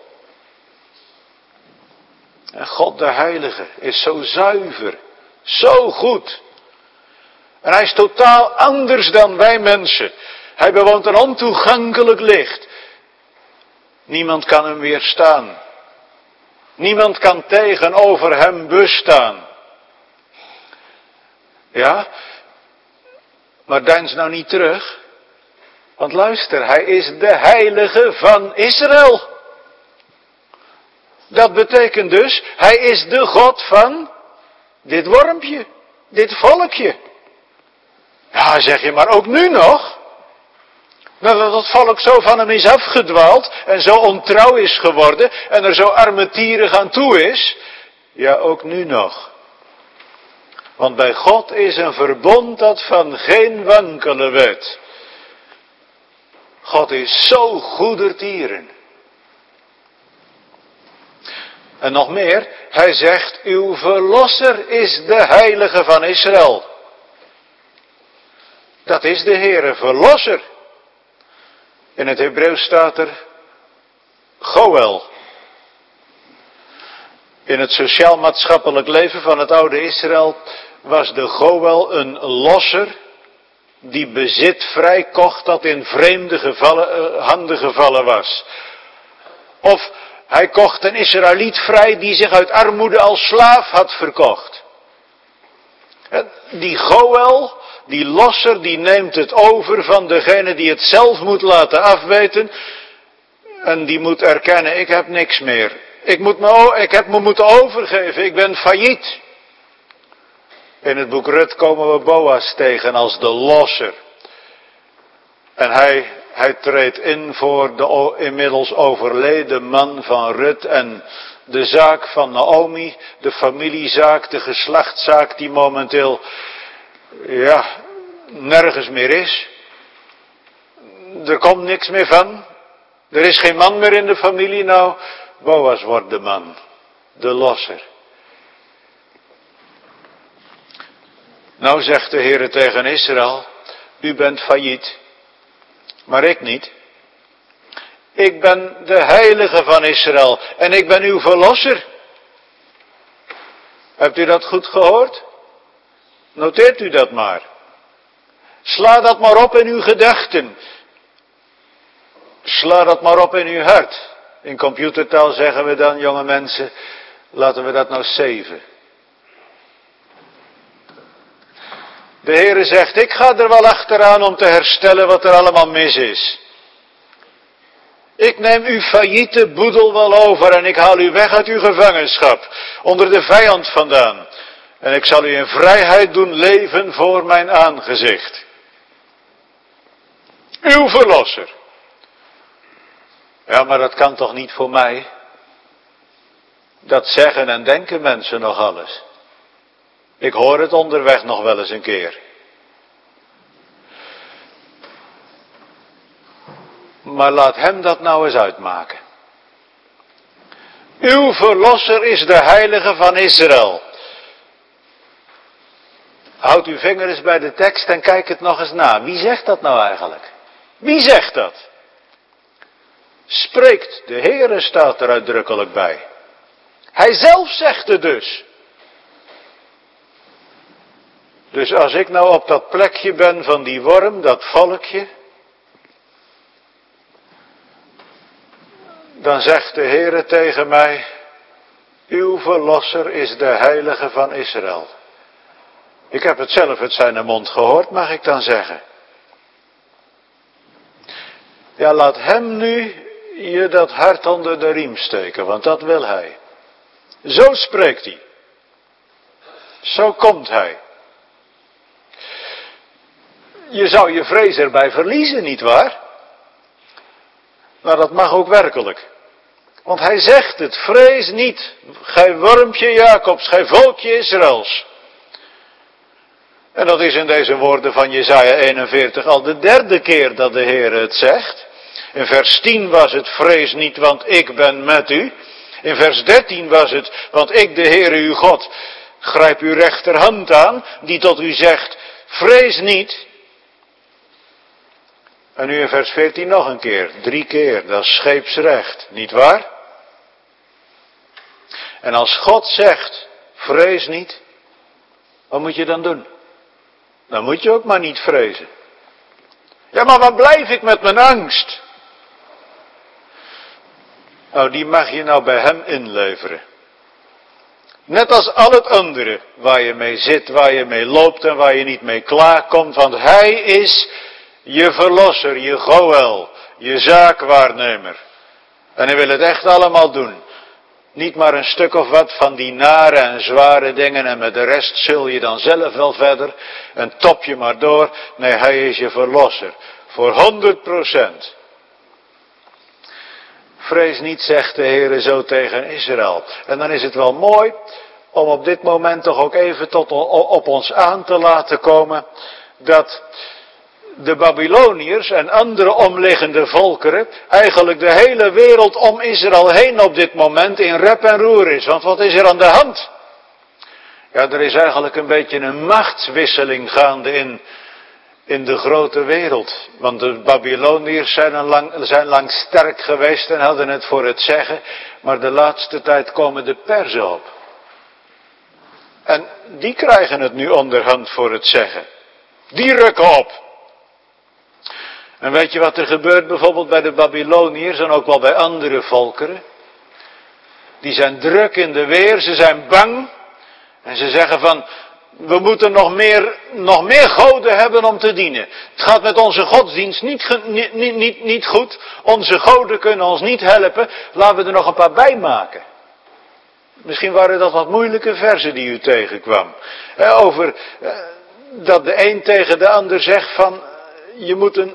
Speaker 1: En God de Heilige is zo zuiver, zo goed. En hij is totaal anders dan wij mensen. Hij bewoont een ontoegankelijk licht. Niemand kan hem weerstaan. Niemand kan tegenover hem bestaan. Ja, maar deins nou niet terug. Want luister, hij is de heilige van Israël. Dat betekent dus, hij is de God van dit wormpje, dit volkje. Ja, zeg je, maar ook nu nog. Nadat het volk zo van hem is afgedwaald en zo ontrouw is geworden en er zo armetierig aan toe is. Ja, ook nu nog. Want bij God is een verbond dat van geen wankele wet. God is zo goedertieren. En nog meer, hij zegt, uw verlosser is de heilige van Israël. Dat is de Heere verlosser. In het Hebreeuws staat er Goël. In het sociaal-maatschappelijk leven van het oude Israël was de Goël een losser die bezit vrijkocht dat in vreemde handen gevallen was. Of hij kocht een Israëliet vrij die zich uit armoede als slaaf had verkocht. Die Goël, die losser, die neemt het over van degene die het zelf moet laten afweten. En die moet erkennen, ik heb niks meer. Ik heb me moeten overgeven, ik ben failliet. In het boek Rut komen we Boas tegen als de losser. En hij treedt in voor de inmiddels overleden man van Rut en de zaak van Naomi, de familiezaak, de geslachtszaak die momenteel, nergens meer is. Er komt niks meer van. Er is geen man meer in de familie. Nou, Boas wordt de man, de losser. Nou zegt de Heere tegen Israël, u bent failliet, maar ik niet. Ik ben de heilige van Israël en ik ben uw verlosser. Hebt u dat goed gehoord? Noteert u dat maar. Sla dat maar op in uw gedachten. Sla dat maar op in uw hart. In computertaal zeggen we dan, jonge mensen, laten we dat nou saven. De Heere zegt, ik ga er wel achteraan om te herstellen wat er allemaal mis is. Ik neem uw failliete boedel wel over en ik haal u weg uit uw gevangenschap, onder de vijand vandaan. En ik zal u in vrijheid doen leven voor mijn aangezicht. Uw verlosser. Ja, maar dat kan toch niet voor mij? Dat zeggen en denken mensen nog alles. Ik hoor het onderweg nog wel eens een keer. Maar laat hem dat nou eens uitmaken. Uw verlosser is de heilige van Israël. Houd uw vinger eens bij de tekst en kijk het nog eens na. Wie zegt dat nou eigenlijk? Wie zegt dat? Spreekt, de Heere staat er uitdrukkelijk bij. Hij zelf zegt het dus. Dus als ik nou op dat plekje ben van die worm, dat volkje, dan zegt de Heere tegen mij, Uw verlosser is de heilige van Israël. Ik heb het zelf uit zijn mond gehoord, mag ik dan zeggen. Ja, laat hem nu je dat hart onder de riem steken, want dat wil hij. Zo spreekt hij. Zo komt hij. Je zou je vrees erbij verliezen, nietwaar? Maar dat mag ook werkelijk. Want hij zegt het, vrees niet, gij wormpje Jacobs, gij volkje Israëls. En dat is in deze woorden van Jesaja 41 al de derde keer dat de Heer het zegt. In vers 10 was het, vrees niet, want ik ben met u. In vers 13 was het, want ik, de Heere uw God, grijp uw rechterhand aan, die tot u zegt, vrees niet. En nu in vers 14 nog een keer, 3 keer, dat is scheepsrecht, nietwaar? En als God zegt, vrees niet, wat moet je dan doen? Dan moet je ook maar niet vrezen. Ja, maar waar blijf ik met mijn angst? Nou, die mag je nou bij hem inleveren. Net als al het andere, waar je mee zit, waar je mee loopt en waar je niet mee klaarkomt, want hij is je verlosser, je Goël, je zaakwaarnemer. En hij wil het echt allemaal doen. Niet maar een stuk of wat van die nare en zware dingen en met de rest zul je dan zelf wel verder en top je maar door. Nee, hij is je verlosser. Voor 100%. Vrees niet, zegt de Heere zo tegen Israël. En dan is het wel mooi om op dit moment toch ook even op ons aan te laten komen dat de Babyloniërs en andere omliggende volkeren eigenlijk de hele wereld om Israël heen op dit moment in rep en roer is. Want wat is er aan de hand? Ja, er is eigenlijk een beetje een machtswisseling gaande in de grote wereld. Want de Babyloniërs zijn lang sterk geweest en hadden het voor het zeggen. Maar de laatste tijd komen de Perzen op. En die krijgen het nu onderhand voor het zeggen. Die rukken op. En weet je wat er gebeurt bijvoorbeeld bij de Babyloniërs en ook wel bij andere volkeren? Die zijn druk in de weer, ze zijn bang. En ze zeggen van, we moeten nog meer goden hebben om te dienen. Het gaat met onze godsdienst niet goed. Onze goden kunnen ons niet helpen. Laten we er nog een paar bij maken. Misschien waren dat wat moeilijke verzen die u tegenkwam. Over dat de een tegen de ander zegt van, je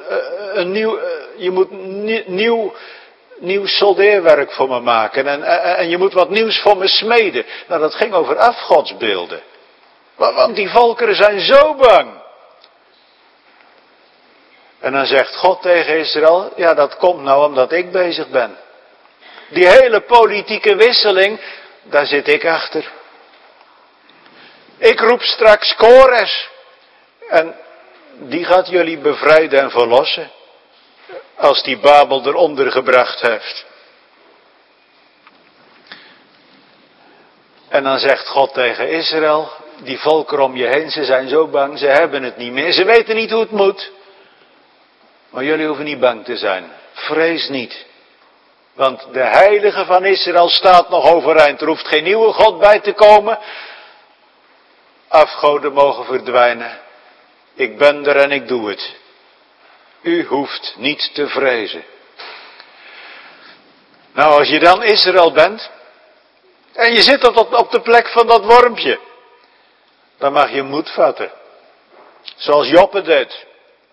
Speaker 1: moet nieuw soldeerwerk voor me maken en je moet wat nieuws voor me smeden. Nou, dat ging over afgodsbeelden. Want die volkeren zijn zo bang. En dan zegt God tegen Israël, ja, dat komt nou omdat ik bezig ben. Die hele politieke wisseling, daar zit ik achter. Ik roep straks Kores. En die gaat jullie bevrijden en verlossen. Als die Babel eronder gebracht heeft. En dan zegt God tegen Israël, die volkeren om je heen, ze zijn zo bang, ze hebben het niet meer. Ze weten niet hoe het moet. Maar jullie hoeven niet bang te zijn. Vrees niet. Want de heilige van Israël staat nog overeind. Er hoeft geen nieuwe God bij te komen. Afgoden mogen verdwijnen. Ik ben er en ik doe het. U hoeft niet te vrezen. Nou, als je dan Israël bent, en je zit op de plek van dat wormpje, dan mag je moed vatten. Zoals Joppe deed.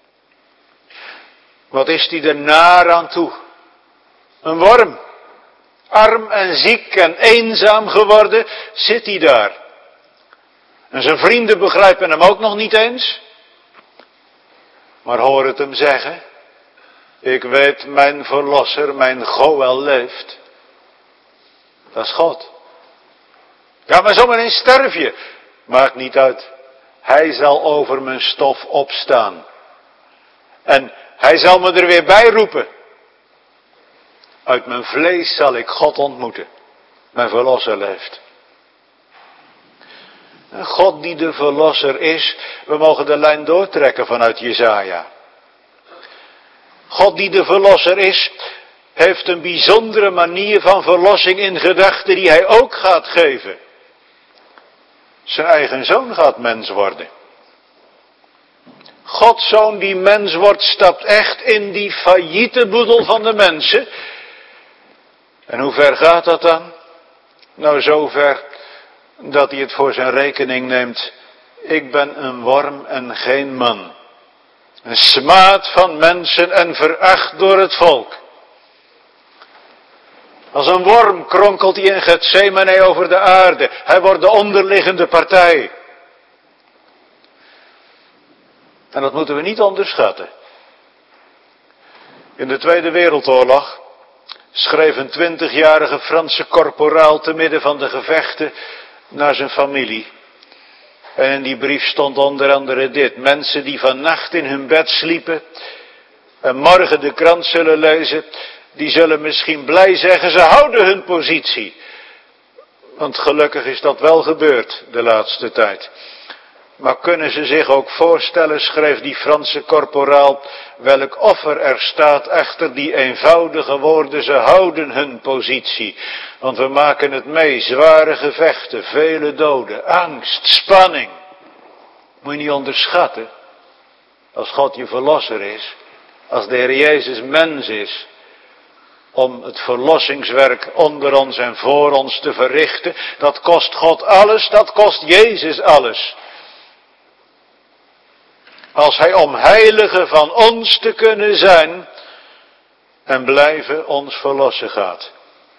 Speaker 1: Wat is die er naar aan toe? Een worm. Arm en ziek en eenzaam geworden, zit hij daar. En zijn vrienden begrijpen hem ook nog niet eens. Maar hoor het hem zeggen. Ik weet, mijn verlosser, mijn Goël leeft. Dat is God. Ja, maar zometeen sterf je. Maakt niet uit. Hij zal over mijn stof opstaan. En hij zal me er weer bij roepen. Uit mijn vlees zal ik God ontmoeten. Mijn verlosser leeft. En God die de verlosser is, we mogen de lijn doortrekken vanuit Jesaja. God die de verlosser is, heeft een bijzondere manier van verlossing in gedachten die hij ook gaat geven. Zijn eigen zoon gaat mens worden. Gods zoon die mens wordt, stapt echt in die failliete boedel van de mensen. En hoe ver gaat dat dan? Nou, zover dat hij het voor zijn rekening neemt. Ik ben een worm en geen man. Een smaad van mensen en veracht door het volk. Als een worm kronkelt hij in Getsemane over de aarde. Hij wordt de onderliggende partij. En dat moeten we niet onderschatten. In de Tweede Wereldoorlog schreef een 20-jarige Franse korporaal te midden van de gevechten naar zijn familie. En in die brief stond onder andere dit: mensen die vannacht in hun bed sliepen en morgen de krant zullen lezen, die zullen misschien blij zeggen, ze houden hun positie. Want gelukkig is dat wel gebeurd de laatste tijd. Maar kunnen ze zich ook voorstellen, schreef die Franse korporaal, welk offer er staat achter die eenvoudige woorden, ze houden hun positie. Want we maken het mee, zware gevechten, vele doden, angst, spanning. Moet je niet onderschatten, als God je verlosser is, als de Heer Jezus mens is, om het verlossingswerk onder ons en voor ons te verrichten, dat kost God alles, dat kost Jezus alles. Als hij om heilige van ons te kunnen zijn en blijven ons verlossen gaat.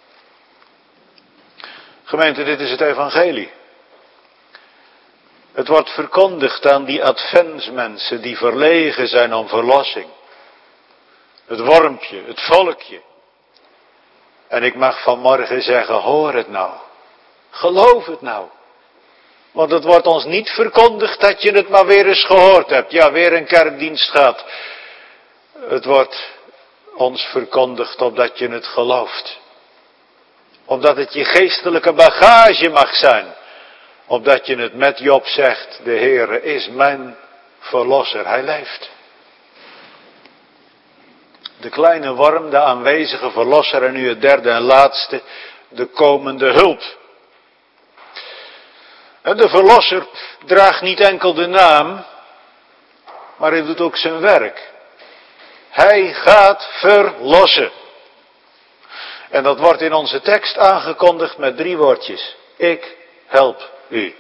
Speaker 1: Gemeente, dit is het evangelie. Het wordt verkondigd aan die adventsmensen die verlegen zijn om verlossing. Het wormpje, het volkje. En ik mag vanmorgen zeggen, hoor het nou. Geloof het nou. Want het wordt ons niet verkondigd dat je het maar weer eens gehoord hebt. Ja, weer een kerkdienst gaat. Het wordt ons verkondigd opdat je het gelooft. Opdat het je geestelijke bagage mag zijn. Opdat je het met Job zegt, de Heere is mijn verlosser, hij leeft. De kleine worm, de aanwezige verlosser en nu het derde en laatste, de komende hulp. En de verlosser draagt niet enkel de naam, maar hij doet ook zijn werk. Hij gaat verlossen. En dat wordt in onze tekst aangekondigd met 3 woordjes. Ik help u.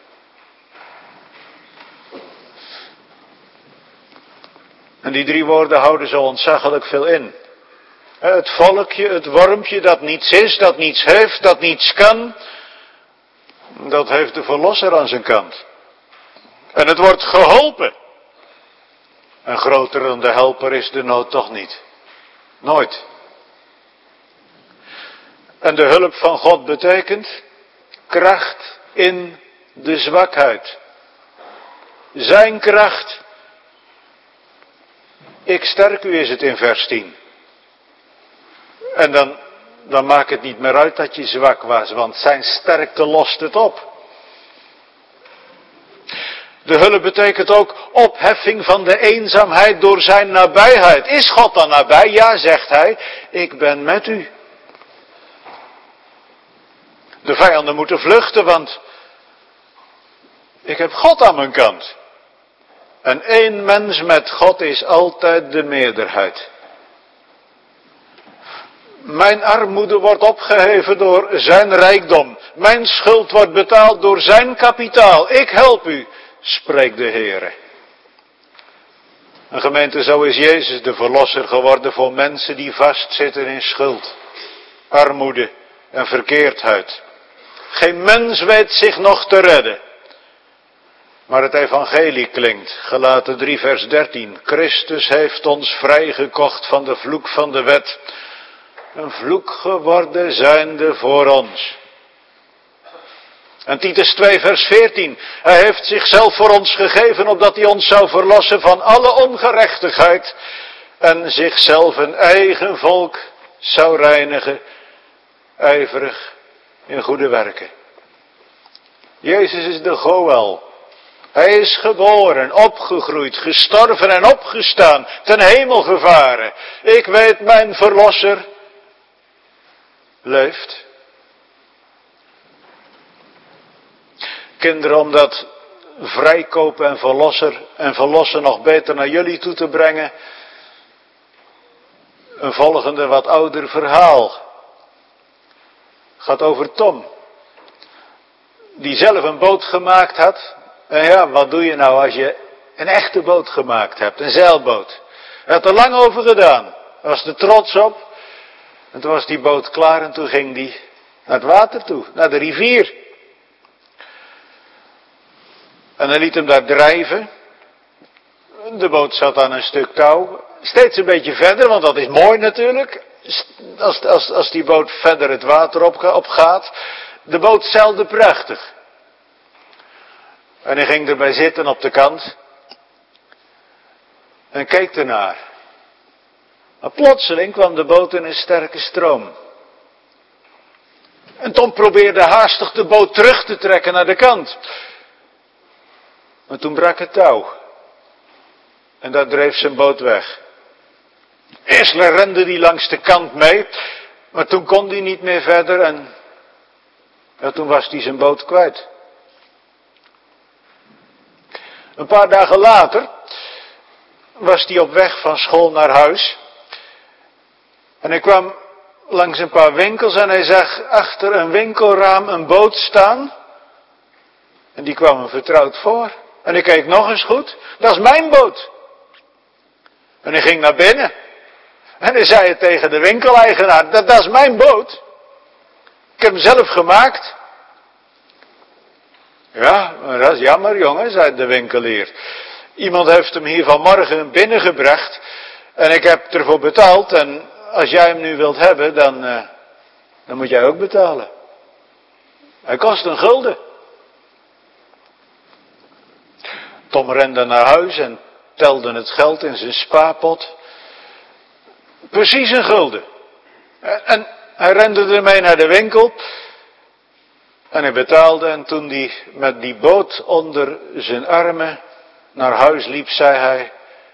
Speaker 1: En die 3 woorden houden zo ontzaglijk veel in. Het volkje, het wormpje dat niets is, dat niets heeft, dat niets kan, dat heeft de verlosser aan zijn kant. En het wordt geholpen. En groter dan de helper is de nood toch niet. Nooit. En de hulp van God betekent kracht in de zwakheid. Zijn kracht. Ik sterk u is het in vers 10. En dan maakt het niet meer uit dat je zwak was, want zijn sterkte lost het op. De hulp betekent ook opheffing van de eenzaamheid door zijn nabijheid. Is God dan nabij? Ja, zegt hij, ik ben met u. De vijanden moeten vluchten, want ik heb God aan mijn kant. En 1 mens met God is altijd de meerderheid. Mijn armoede wordt opgeheven door zijn rijkdom. Mijn schuld wordt betaald door zijn kapitaal. Ik help u, spreekt de Heere. Een gemeente, zo is Jezus de verlosser geworden voor mensen die vastzitten in schuld, armoede en verkeerdheid. Geen mens weet zich nog te redden. Maar het evangelie klinkt, Galaten 3 vers 13. Christus heeft ons vrijgekocht van de vloek van de wet. Een vloek geworden zijnde voor ons. En Titus 2 vers 14. Hij heeft zichzelf voor ons gegeven opdat hij ons zou verlossen van alle ongerechtigheid. En zichzelf een eigen volk zou reinigen. Ijverig in goede werken. Jezus is de Goël. Hij is geboren, opgegroeid, gestorven en opgestaan, ten hemel gevaren. Ik weet, mijn verlosser leeft. Kinderen, om dat vrijkopen en verlossen nog beter naar jullie toe te brengen, een volgende wat ouder verhaal. Gaat over Tom, die zelf een boot gemaakt had. En ja, wat doe je nou als je een echte boot gemaakt hebt, een zeilboot? Hij had er lang over gedaan, hij was er trots op. En toen was die boot klaar en toen ging die naar het water toe, naar de rivier. En hij liet hem daar drijven. De boot zat aan een stuk touw. Steeds een beetje verder, want dat is mooi natuurlijk. Als die boot verder het water op gaat. De boot zeilde prachtig. En hij ging erbij zitten op de kant. En keek ernaar. Maar plotseling kwam de boot in een sterke stroom. En Tom probeerde haastig de boot terug te trekken naar de kant. Maar toen brak het touw. En daar dreef zijn boot weg. Eerst rende hij langs de kant mee. Maar toen kon hij niet meer verder. En ja, toen was hij zijn boot kwijt. Een paar dagen later was hij op weg van school naar huis. En hij kwam langs een paar winkels en hij zag achter een winkelraam een boot staan. En die kwam hem vertrouwd voor. En hij keek nog eens goed. Dat is mijn boot. En hij ging naar binnen. En hij zei het tegen de winkeleigenaar. Dat is mijn boot. Ik heb hem zelf gemaakt. Ja, maar dat is jammer jongen, zei de winkelier. Iemand heeft hem hier vanmorgen binnengebracht. En ik heb ervoor betaald. En als jij hem nu wilt hebben, dan moet jij ook betalen. Hij kost een gulden. Tom rende naar huis en telde het geld in zijn spaarpot. Precies een gulden. En hij rende ermee naar de winkel. En hij betaalde en toen hij met die boot onder zijn armen naar huis liep, zei hij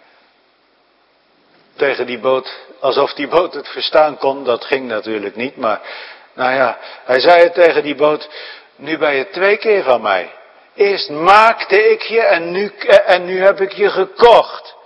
Speaker 1: tegen die boot, alsof die boot het verstaan kon, dat ging natuurlijk niet, maar nou ja, hij zei het tegen die boot, nu ben je 2 keer van mij. Eerst maakte ik je en nu heb ik je gekocht.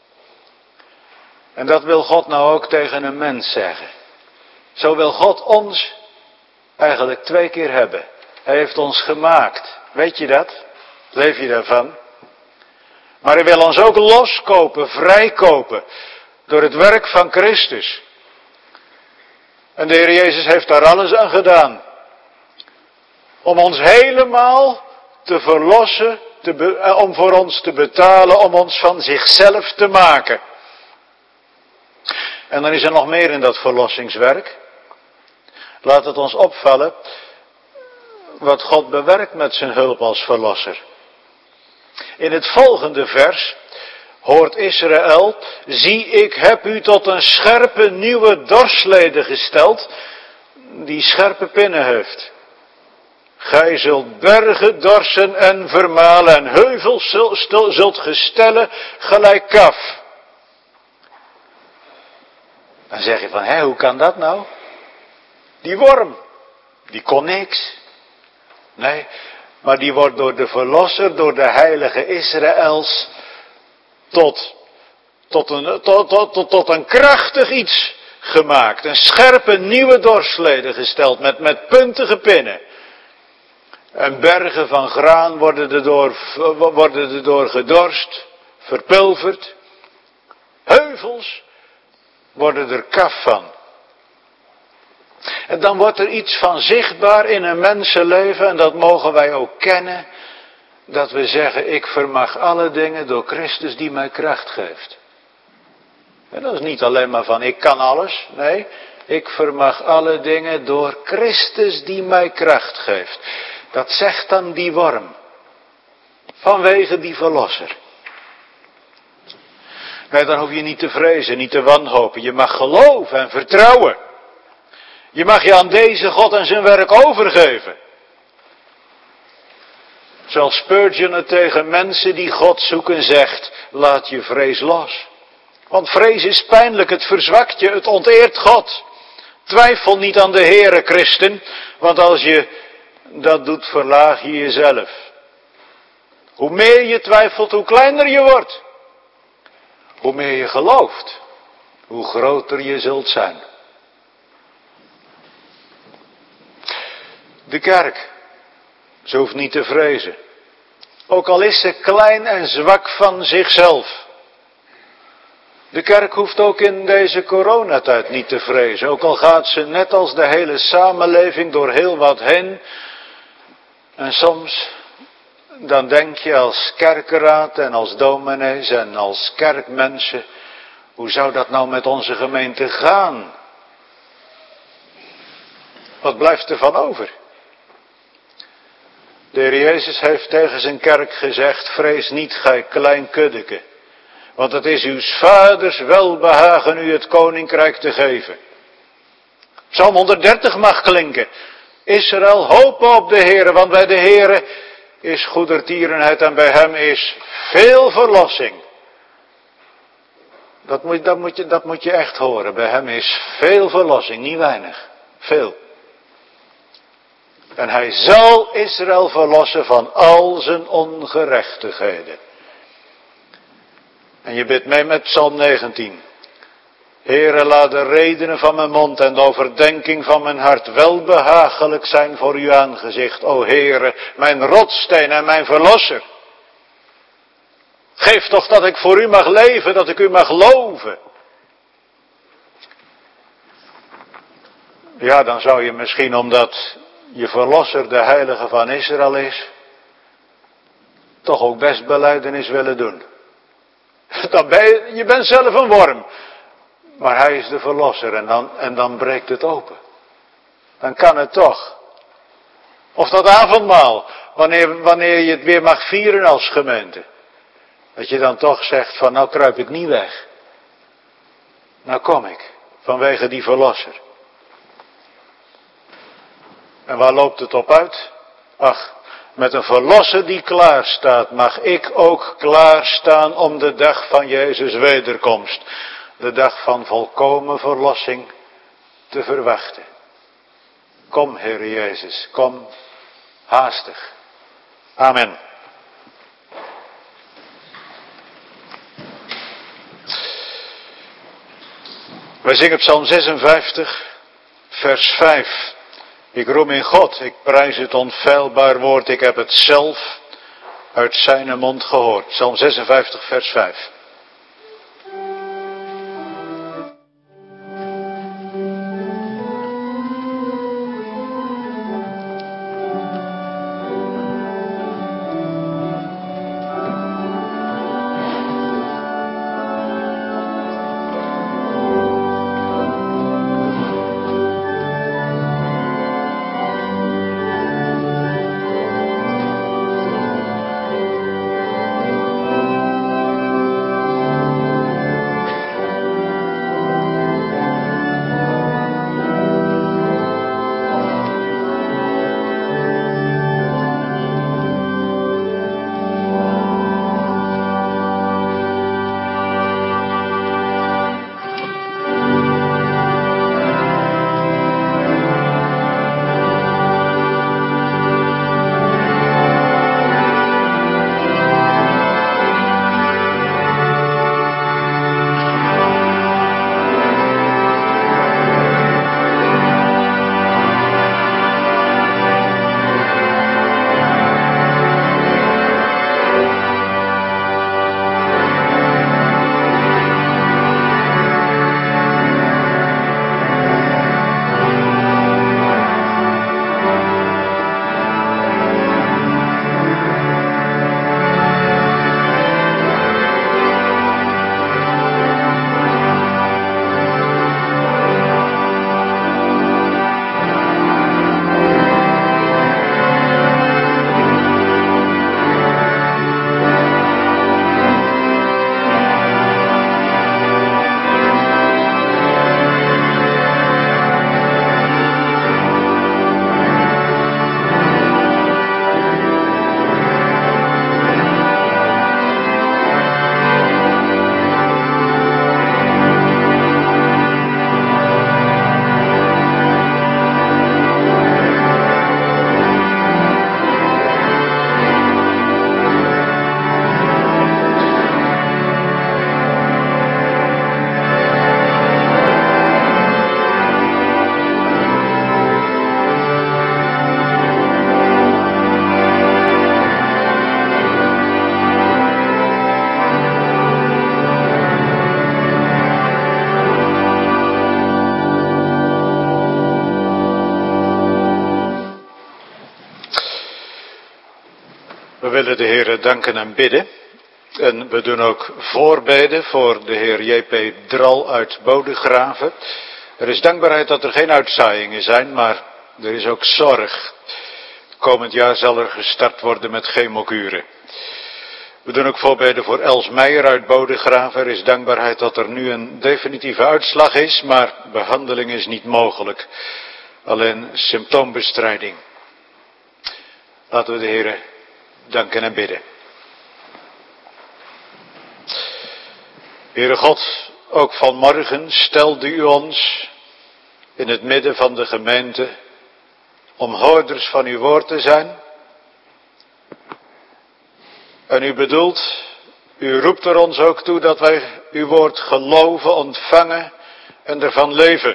Speaker 1: En dat wil God nou ook tegen een mens zeggen. Zo wil God ons eigenlijk 2 keer hebben. Hij heeft ons gemaakt. Weet je dat? Leef je daarvan? Maar hij wil ons ook loskopen, vrijkopen. Door het werk van Christus. En de Heer Jezus heeft daar alles aan gedaan. Om ons helemaal te verlossen, om voor ons te betalen, om ons van zichzelf te maken. En dan is er nog meer in dat verlossingswerk. Laat het ons opvallen wat God bewerkt met zijn hulp als verlosser. In het volgende vers hoort Israël, zie ik heb u tot een scherpe nieuwe dorslede gesteld, die scherpe pinnen heeft. Gij zult bergen dorsen en vermalen en heuvels zult gestellen gelijk kaf. Dan zeg je van, hoe kan dat nou? Die worm, die kon niks. Nee, maar die wordt door de verlosser, door de heilige Israëls, tot een krachtig iets gemaakt. Een scherpe nieuwe dorslede gesteld met puntige pinnen. En bergen van graan worden erdoor gedorst, verpulverd. Heuvels worden er kaf van. En dan wordt er iets van zichtbaar in een mensenleven en dat mogen wij ook kennen. Dat we zeggen, ik vermag alle dingen door Christus die mij kracht geeft. En dat is niet alleen maar van, ik kan alles. Nee, ik vermag alle dingen door Christus die mij kracht geeft. Dat zegt dan die worm. Vanwege die verlosser. Nee, dan hoef je niet te vrezen, niet te wanhopen. Je mag geloven en vertrouwen. Je mag je aan deze God en zijn werk overgeven. Zoals Spurgeon het tegen mensen die God zoeken zegt, laat je vrees los. Want vrees is pijnlijk, het verzwakt je, het onteert God. Twijfel niet aan de Heere, christen, want als je dat doet, verlaag je jezelf. Hoe meer je twijfelt, hoe kleiner je wordt. Hoe meer je gelooft, hoe groter je zult zijn. De kerk, ze hoeft niet te vrezen. Ook al is ze klein en zwak van zichzelf. De kerk hoeft ook in deze coronatijd niet te vrezen. Ook al gaat ze net als de hele samenleving door heel wat heen. En soms, dan denk je als kerkenraad en als dominees en als kerkmensen. Hoe zou dat nou met onze gemeente gaan? Wat blijft er van over? De Heer Jezus heeft tegen zijn kerk gezegd, vrees niet, gij klein kuddeke. Want het is uw vaders welbehagen u het koninkrijk te geven. Psalm 130 mag klinken. Israël, hoop op de Heere, want bij de Heere is goedertierenheid en bij hem is veel verlossing. Dat moet je echt horen. Bij hem is veel verlossing, niet weinig. Veel. En hij zal Israël verlossen van al zijn ongerechtigheden. En je bidt mee met Psalm 19. Heere, laat de redenen van mijn mond en de overdenking van mijn hart welbehagelijk zijn voor uw aangezicht. O Heere, mijn rotssteen en mijn verlosser. Geef toch dat ik voor u mag leven, dat ik u mag loven. Ja, dan zou je misschien, omdat je verlosser de heilige van Israël is, toch ook best belijdenis willen doen. Je bent zelf een worm. Maar hij is de verlosser en dan breekt het open. Dan kan het toch. Of dat avondmaal, wanneer je het weer mag vieren als gemeente. Dat je dan toch zegt van nou kruip ik niet weg. Nou kom ik, vanwege die verlosser. En waar loopt het op uit? Ach, met een verlosser die klaar staat, mag ik ook klaarstaan om de dag van Jezus wederkomst. De dag van volkomen verlossing te verwachten. Kom, Heer Jezus, kom haastig. Amen. Wij zingen Psalm 56, vers 5. Ik roem in God, ik prijs het onfeilbaar woord, ik heb het zelf uit zijn mond gehoord. Psalm 56, vers 5. willen de Heer danken en bidden. En we doen ook voorbeden voor de Heer J.P. Dral uit Bodegraven. Er is dankbaarheid dat er geen uitzaaiingen zijn, maar er is ook zorg. Komend jaar zal er gestart worden met chemokuren. We doen ook voorbeden voor Els Meijer uit Bodegraven. Er is dankbaarheid dat er nu een definitieve uitslag is, maar behandeling is niet mogelijk. Alleen symptoombestrijding. Laten we de Heer danken en bidden. Heere God, ook vanmorgen stelde u ons in het midden van de gemeente om hoorders van uw woord te zijn. En u bedoelt, u roept er ons ook toe dat wij uw woord geloven, ontvangen en ervan leven.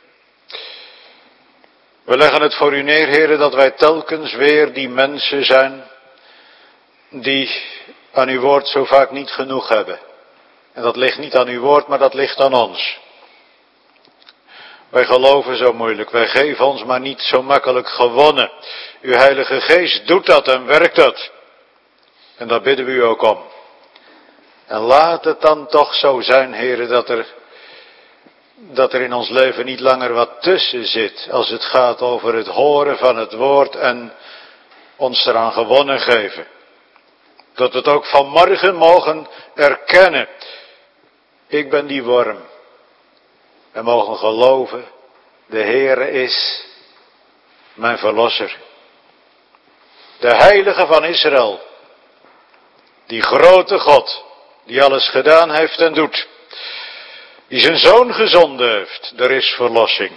Speaker 1: We leggen het voor u neer, Heere, dat wij telkens weer die mensen zijn die aan uw woord zo vaak niet genoeg hebben. En dat ligt niet aan uw woord, maar dat ligt aan ons. Wij geloven zo moeilijk, wij geven ons maar niet zo makkelijk gewonnen. Uw Heilige Geest doet dat en werkt dat. En daar bidden we u ook om. En laat het dan toch zo zijn, Heere, dat er in ons leven niet langer wat tussen zit, als het gaat over het horen van het woord en ons eraan gewonnen geven. Dat we het ook vanmorgen mogen erkennen. Ik ben die worm. En mogen geloven, de Heere is mijn verlosser. De Heilige van Israël. Die grote God, die alles gedaan heeft en doet. Die zijn Zoon gezonden heeft. Er is verlossing.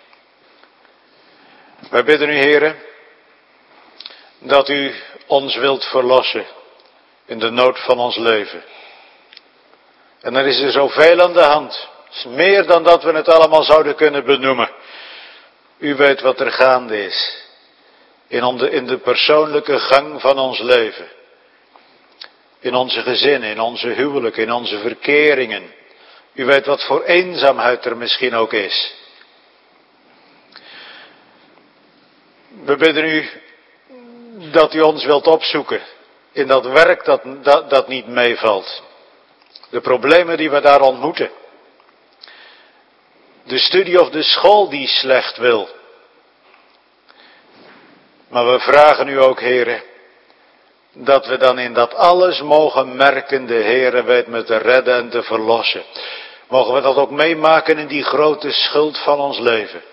Speaker 1: Wij bidden u, Heere, dat u ons wilt verlossen in de nood van ons leven. En er is er zoveel aan de hand. Het is meer dan dat we het allemaal zouden kunnen benoemen. U weet wat er gaande is. In de persoonlijke gang van ons leven. In onze gezinnen, in onze huwelijken, in onze verkeringen. U weet wat voor eenzaamheid er misschien ook is. We bidden u dat u ons wilt opzoeken in dat werk dat niet meevalt. De problemen die we daar ontmoeten. De studie of de school die slecht wil. Maar we vragen u ook, Heere, dat we dan in dat alles mogen merken, de Heere weet me te redden en te verlossen. Mogen we dat ook meemaken in die grote schuld van ons leven.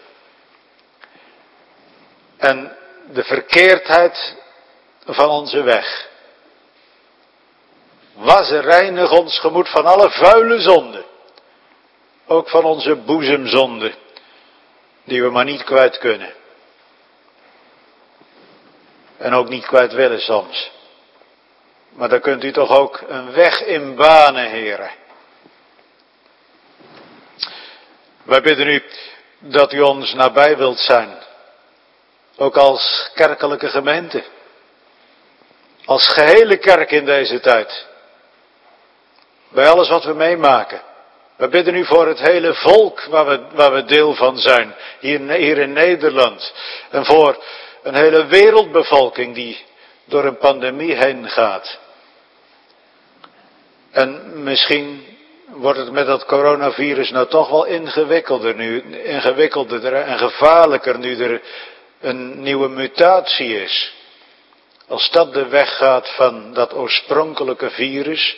Speaker 1: En de verkeerdheid van onze weg. Was en reinig ons gemoed van alle vuile zonden. Ook van onze boezemzonden. Die we maar niet kwijt kunnen. En ook niet kwijt willen soms. Maar daar kunt u toch ook een weg in banen, Heere. Wij bidden u dat u ons nabij wilt zijn. Ook als kerkelijke gemeente. Als gehele kerk in deze tijd. Bij alles wat we meemaken. We bidden u voor het hele volk waar we deel van zijn. Hier in Nederland. En voor een hele wereldbevolking die door een pandemie heen gaat. En misschien wordt het met dat coronavirus nou toch wel ingewikkelder en gevaarlijker nu er een nieuwe mutatie is. Als dat de weg gaat van dat oorspronkelijke virus,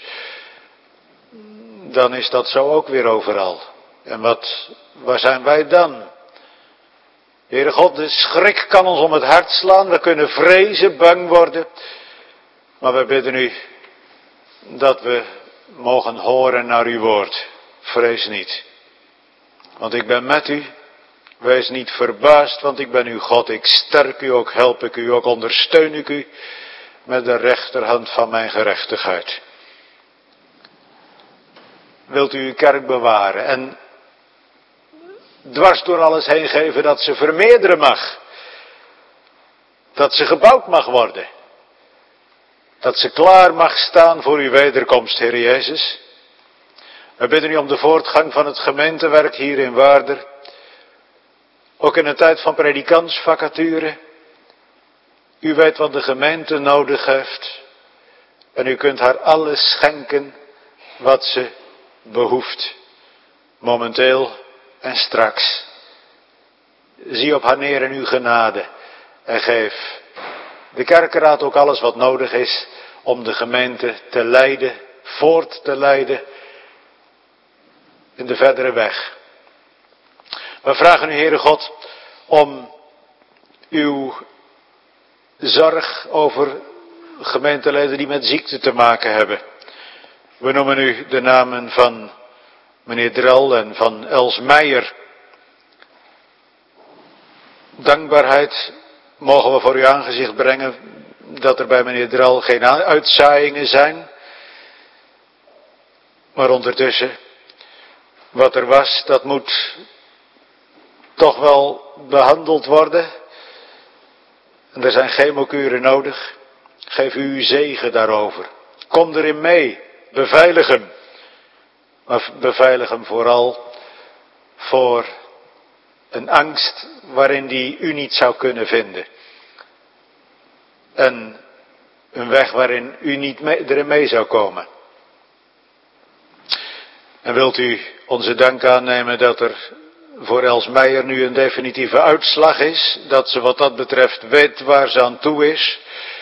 Speaker 1: dan is dat zo ook weer overal. En waar zijn wij dan? Heere God, de schrik kan ons om het hart slaan, we kunnen vrezen, bang worden. Maar we bidden u dat we mogen horen naar uw woord. Vrees niet. Want ik ben met u. Wees niet verbaasd, want ik ben uw God. Ik sterk u ook, help ik u ook, ondersteun ik u met de rechterhand van mijn gerechtigheid. Wilt u uw kerk bewaren en dwars door alles heen geven dat ze vermeerderen mag. Dat ze gebouwd mag worden. Dat ze klaar mag staan voor uw wederkomst, Heer Jezus. We bidden u om de voortgang van het gemeentewerk hier in Waarder. Ook in een tijd van predikantsvacature. U weet wat de gemeente nodig heeft. En u kunt haar alles schenken wat ze behoeft. Momenteel en straks. Zie op haar neer in uw genade. En geef de kerkenraad ook alles wat nodig is om de gemeente te leiden, voort te leiden in de verdere weg. We vragen u, Heere God, om uw zorg over gemeenteleden die met ziekte te maken hebben. We noemen u de namen van meneer Drel en van Els Meijer. Dankbaarheid mogen we voor uw aangezicht brengen dat er bij meneer Drel geen uitzaaiingen zijn. Maar ondertussen, wat er was, dat moet toch wel behandeld worden. En er zijn chemokuren nodig. Geef u uw zegen daarover. Kom erin mee. Beveilig hem. Maar beveilig hem vooral voor een angst waarin die u niet zou kunnen vinden. En een weg waarin u niet erin mee zou komen. En wilt u onze dank aannemen dat er voor Els Meijer nu een definitieve uitslag is. Dat ze wat dat betreft weet waar ze aan toe is.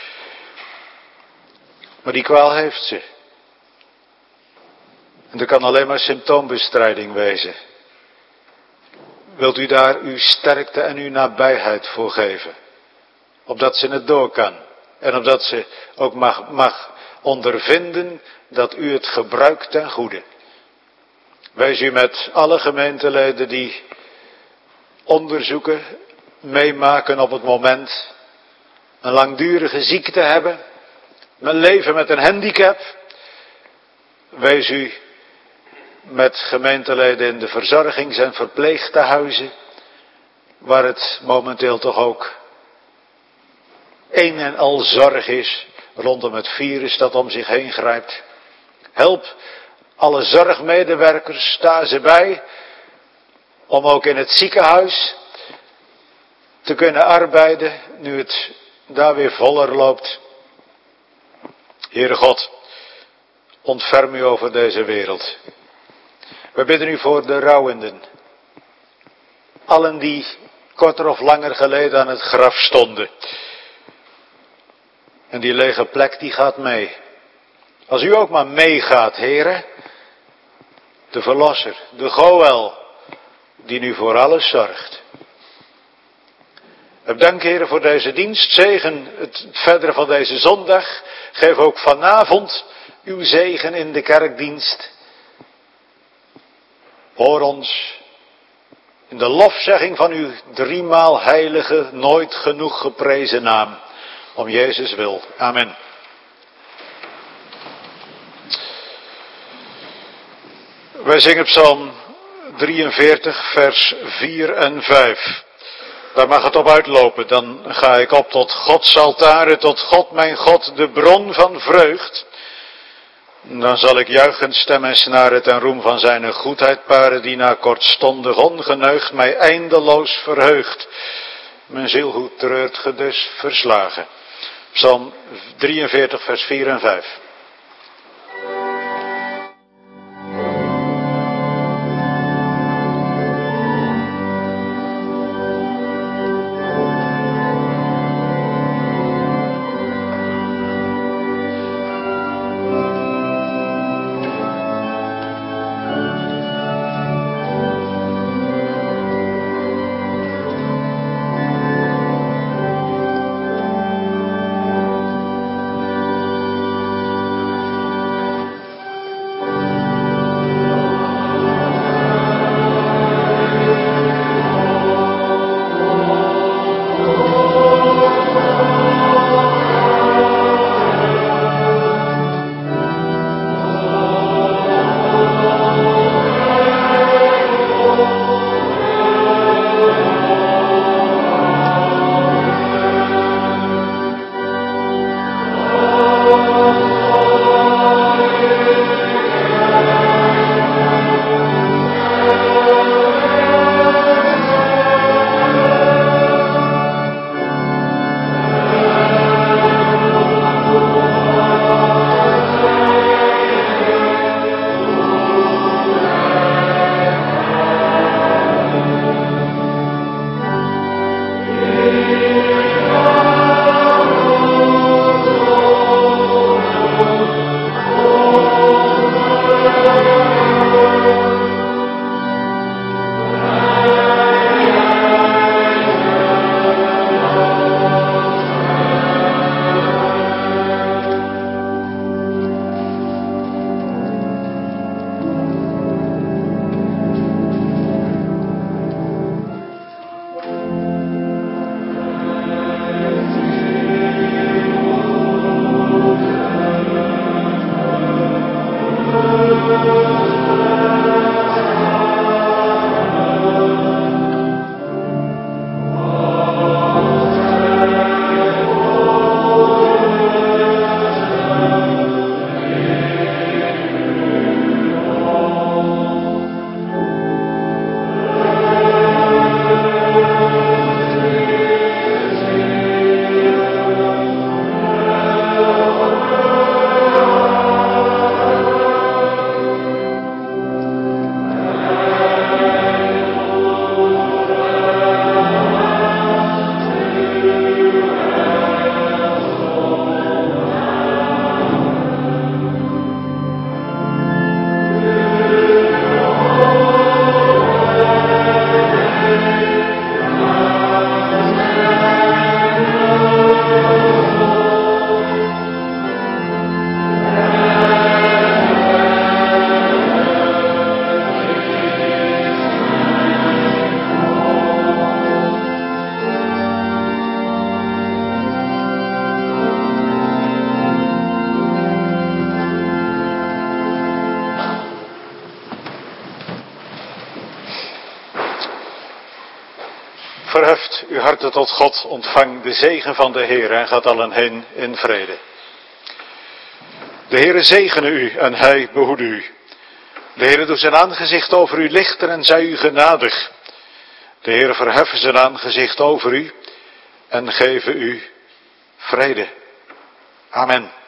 Speaker 1: Maar die kwaal heeft ze. En er kan alleen maar symptoombestrijding wezen. Wilt u daar uw sterkte en uw nabijheid voor geven. Opdat ze het door kan. En opdat ze ook mag ondervinden dat u het gebruikt ten goede. Wees u met alle gemeenteleden die onderzoeken, meemaken op het moment, een langdurige ziekte hebben, een leven met een handicap. Wees u met gemeenteleden in de verzorgings- en verpleegtehuizen, waar het momenteel toch ook een en al zorg is rondom het virus dat om zich heen grijpt. Help alle zorgmedewerkers, sta ze bij, om ook in het ziekenhuis te kunnen arbeiden, nu het daar weer voller loopt. Heere God, ontferm u over deze wereld. We bidden u voor de rouwenden. Allen die korter of langer geleden aan het graf stonden. En die lege plek die gaat mee. Als u ook maar meegaat, Heere, de Verlosser, de Goël, die nu voor alles zorgt. Heb dank, Heere, voor deze dienst. Zegen het verdere van deze zondag. Geef ook vanavond uw zegen in de kerkdienst. Hoor ons in de lofzegging van uw driemaal heilige, nooit genoeg geprezen naam. Om Jezus wil. Amen. Wij zingen Psalm 43, vers 4 en 5. Daar mag het op uitlopen. Dan ga ik op tot Gods altaren, tot God mijn God, de bron van vreugd. Dan zal ik juichend stem en snaren ten roem van zijn goedheid paren, die na kortstondig ongeneugd mij eindeloos verheugt. Mijn ziel hoe treurt ge dus verslagen. Psalm 43, vers 4 en 5. Verheft uw harten tot God, ontvang de zegen van de Heer en gaat allen heen in vrede. De Heere zegene u en hij behoede u. De Heere doet zijn aangezicht over u lichten en zij u genadig. De Heere verheffen zijn aangezicht over u en geven u vrede. Amen.